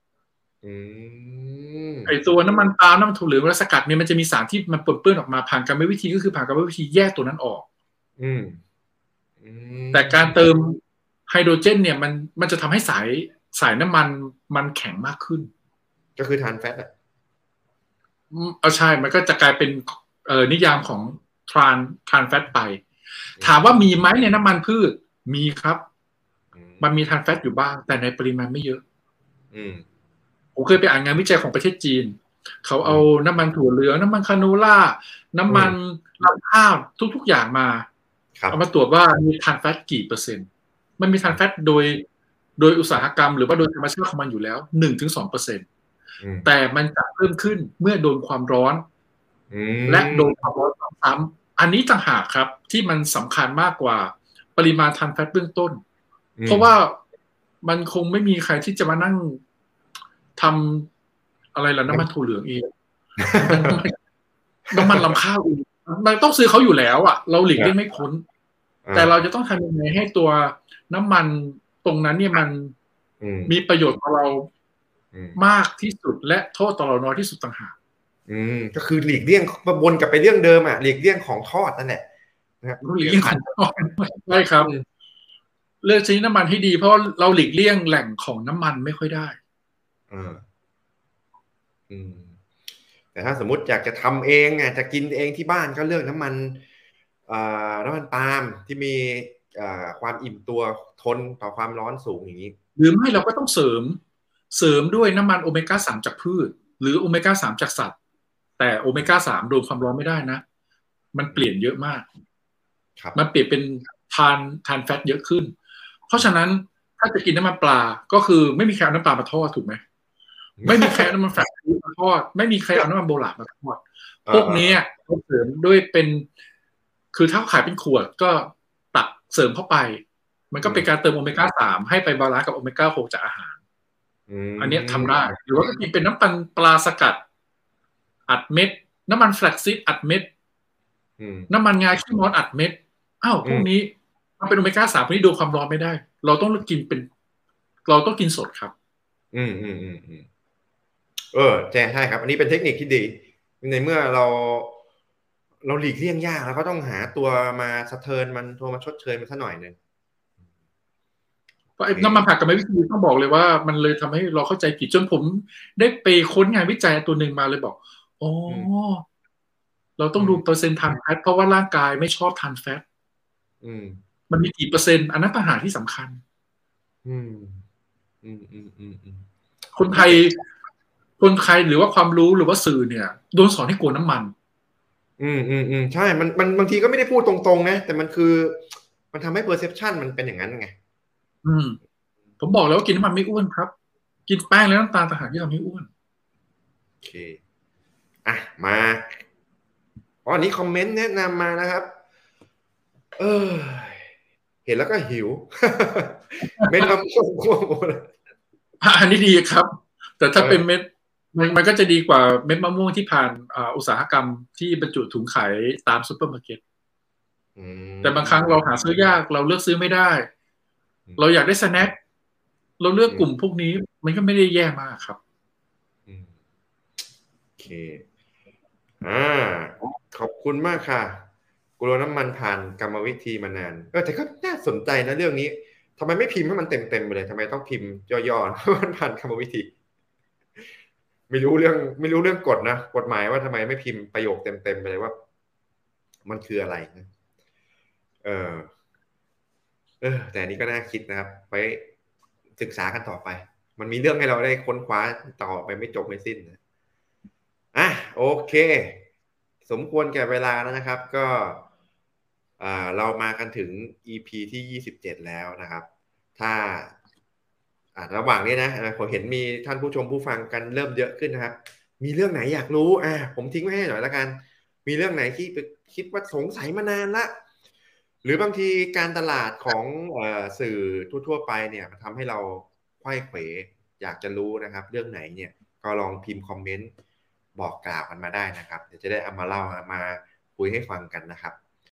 ไอตัวน้ำมันปาล์มน้ำมันถั่วเหลืองเวลาสกัดเนี่ยมันจะมีสารที่มันปนเปื้อนออกมาผ่านกรรมวิธีก็คือผ่านกรรมวิธีแยกตัวนั้นออกแต่การเติมไฮโดรเจนเนี่ยมันมันจะทำให้สายสายน้ำมันมันแข็งมากขึ้นก็คือทรานส์แฟตอ่ะเอาใช่มันก็จะกลายเป็นเอ่อนิยามของทรานทรานส์แฟตไปถามว่ามีไหมในน้ำมันพืชมีครับมันมีทรานส์แฟตอยู่บ้างแต่ในปริมาณไม่เยอะผมเคยไปอ่านงานวิจัยของประเทศจีนเขาเอาน้ำมันถั่วเหลืองน้ำมันคาโนล่าน้ำมันลำข้าวทุกๆอย่างมาเอามาตรวจว่ามีทรานส์แฟตกี่เปอร์เซ็นต์มันมีทรานส์แฟตโดยโดยอุตสาหกรรมหรือว่าโดยธรรมชาติของมันอยู่แล้ว หนึ่งถึงสองเปอร์เซ็นต์แต่มันจะเพิ่มขึ้นเมื่อโดนความร้อนและโดนความร้อนซ้ำอันนี้ต่างหากครับที่มันสำคัญมากกว่าปริมาณทรานส์แฟตเบื้องต้นเพราะว่ามันคงไม่มีใครที่จะมานั่งทำอะไรล่ะน้ำมันถั่วเหลืองเองน้ำมันลำข้าวเองมันต้องซื้อเขาอยู่แล้วอ่ะเราหลีกเลี่ยงไม่พ้นแต่เราจะต้องทำยังไงให้ตัวน้ำมันตรงนั้นเนี่ยมันมีประโยชน์ต่อเรามากที่สุดและโทษต่อเราน้อยที่สุดต่างหากอืมก็คือหลีกเลี่ยงวนกลับไปเรื่องเดิมอ่ะหลีกเลี่ยงของทอดนั่นแหละนะครับหลีกเลี่ยงของทอดใช่ครับเลือกใช้น้ำมันให้ดีเพราะเราหลีกเลี่ยงแหล่งของน้ำมันไม่ค่อยได้อ่าอืมแต่ถ้าสมมติอยากจะทำเองอ่ะจะกินเองที่บ้านก็เลือกน้ำมันอ่าน้ำมันปาล์มที่มีอ่าความอิ่มตัวทนต่อความร้อนสูงอย่างนี้หรือไม่เราก็ต้องเสริมเสริมด้วยน้ำมันโอเมก้าสามจากพืชหรือโอเมก้าสามจากสัตว์แต่โอเมก้าสามโดนความร้อนไม่ได้นะมันเปลี่ยนเยอะมากมันเปลี่ยนเป็นทานทานแฟตเยอะขึ้นเพราะฉะนั้นถ้าจะกินน้ำมันปลาก็คือไม่มีใครเอาน้ำปลามาทอดถูกไหมไม่มีใครเอาน้ำมันแฟตมาทอดไม่มีใครเอาน้ำมันโบราณมาทอดพวกนี้เขาเสริมด้วยเป็นคือถ้าขายเป็นขวดก็ตักเสริมเข้าไปมันก็เป็นการเติมโอเมก้าสามให้ไปบาลานซ์กับโอเมก้าหกจากอาหารอันนี้ทำได้หรือว่าจะกินเป็นน้ำมันปลาสกัดอัดเม็ดน้ำมันแฟลกซีดอัดเม็ดน้ำมันงาขี้มอสอัดเม็ดอ้าวพวกนี้มันเป็นโอเมก้าสามที่ดูความร้อนไม่ได้เราต้องกินเป็นเราต้องกินสดครับอืมอืมอืมอืมเออแจ้งให้ครับอันนี้เป็นเทคนิคที่ดีในเมื่อเราเราหลีกเลี่ยงยากแล้วก็ต้องหาตัวมาสะเทินมันตัวมาชดเชยมันซะหน่อยนึงเพราะน้ำมันผักกับไม่วิธีต้องบอกเลยว่ามันเลยทำให้เราเข้าใจผิดจนผมได้ไปค้นงานวิจัยตัวหนึ่งมาเลยบอกอ๋อเราต้องดูเปอร์เซ็นต์ทานแฟตเพราะว่าร่างกายไม่ชอบทานแฟตมันมีกี่เปอร์เซ็นต์อันนั้นต่างหากที่สำคัญอืมอืมอืมอืมอืมคนไทยคนไทยหรือว่าความรู้หรือว่าสื่อเนี่ยโดนสอนให้กลัวน้ำมันอืมอืมอืมใช่มันมันบางทีก็ไม่ได้พูดตรงๆนะแต่มันคือมันทำให้ perception มันเป็นอย่างนั้นไงอืมผมบอกแล้วว่ากินน้ำมันไม่อ้วนครับกินแป้งและน้ำตาลต่างหากที่ทำให้อ้วนโอเคอ่ะมาอ๋ออันนี้คอมเมนต์แนะนำมานะครับเออเห็นแล้วก็หิวเม็ดมะม่วงม่วงหมดอันนี้ดีครับแต่ถ้าเป็นเม็ดมันมันก็จะดีกว่าเม็ดมะม่วงที่ผ่านอุตสาหกรรมที่บรรจุถุงขายตามซุปเปอร์มาร์เก็ตแต่บางครั้งเราหาซื้อยากเราเลือกซื้อไม่ได้เราอยากได้สแน็คเราเลือกกลุ่มพวกนี้มันก็ไม่ได้แย่มากครับโอเคอ่าขอบคุณมากค่ะกลัวน้ำมันผ่านกรรมวิธีมานานเออแต่ก็น่าสนใจนะเรื่องนี้ทำไมไม่พิมพ์ให้มันเต็มๆไปเลยทำไมต้องพิมพ์ย่อๆมันผ่านกรรมวิธีไม่รู้เรื่องไม่รู้เรื่องกฎนะกฎหมายว่าทำไมไม่พิมพ์ประโยคเต็มๆไปเลยว่ามันคืออะไรนะเออเออแต่นี้ก็น่าคิดนะครับไว้ศึกษากันต่อไปมันมีเรื่องให้เราได้ค้นคว้าต่อไปไม่จบไม่สิ้นนะอ่ะโอเคสมควรแก่เวลาแล้วนะครับก็เรามากันถึง อี พี ที่ยี่สิบเจ็ดแล้วนะครับถ้าระหว่างนี้นะผมเห็นมีท่านผู้ชมผู้ฟังกันเริ่มเยอะขึ้นนะครับมีเรื่องไหนอยากรู้อ่ะผมทิ้งไว้ให้หน่อยละกันมีเรื่องไหนที่คิดว่าสงสัยมานานละหรือบางทีการตลาดของเอ่อสื่อทั่วๆไปเนี่ยทำให้เราไขว้เขวอยากจะรู้นะครับเรื่องไหนเนี่ยก็ลองพิมพ์คอมเมนต์บอกกล่าวกันมาได้นะครับเดี๋ยวจะได้เอามาเล่ามาคุยให้ฟังกันนะครับ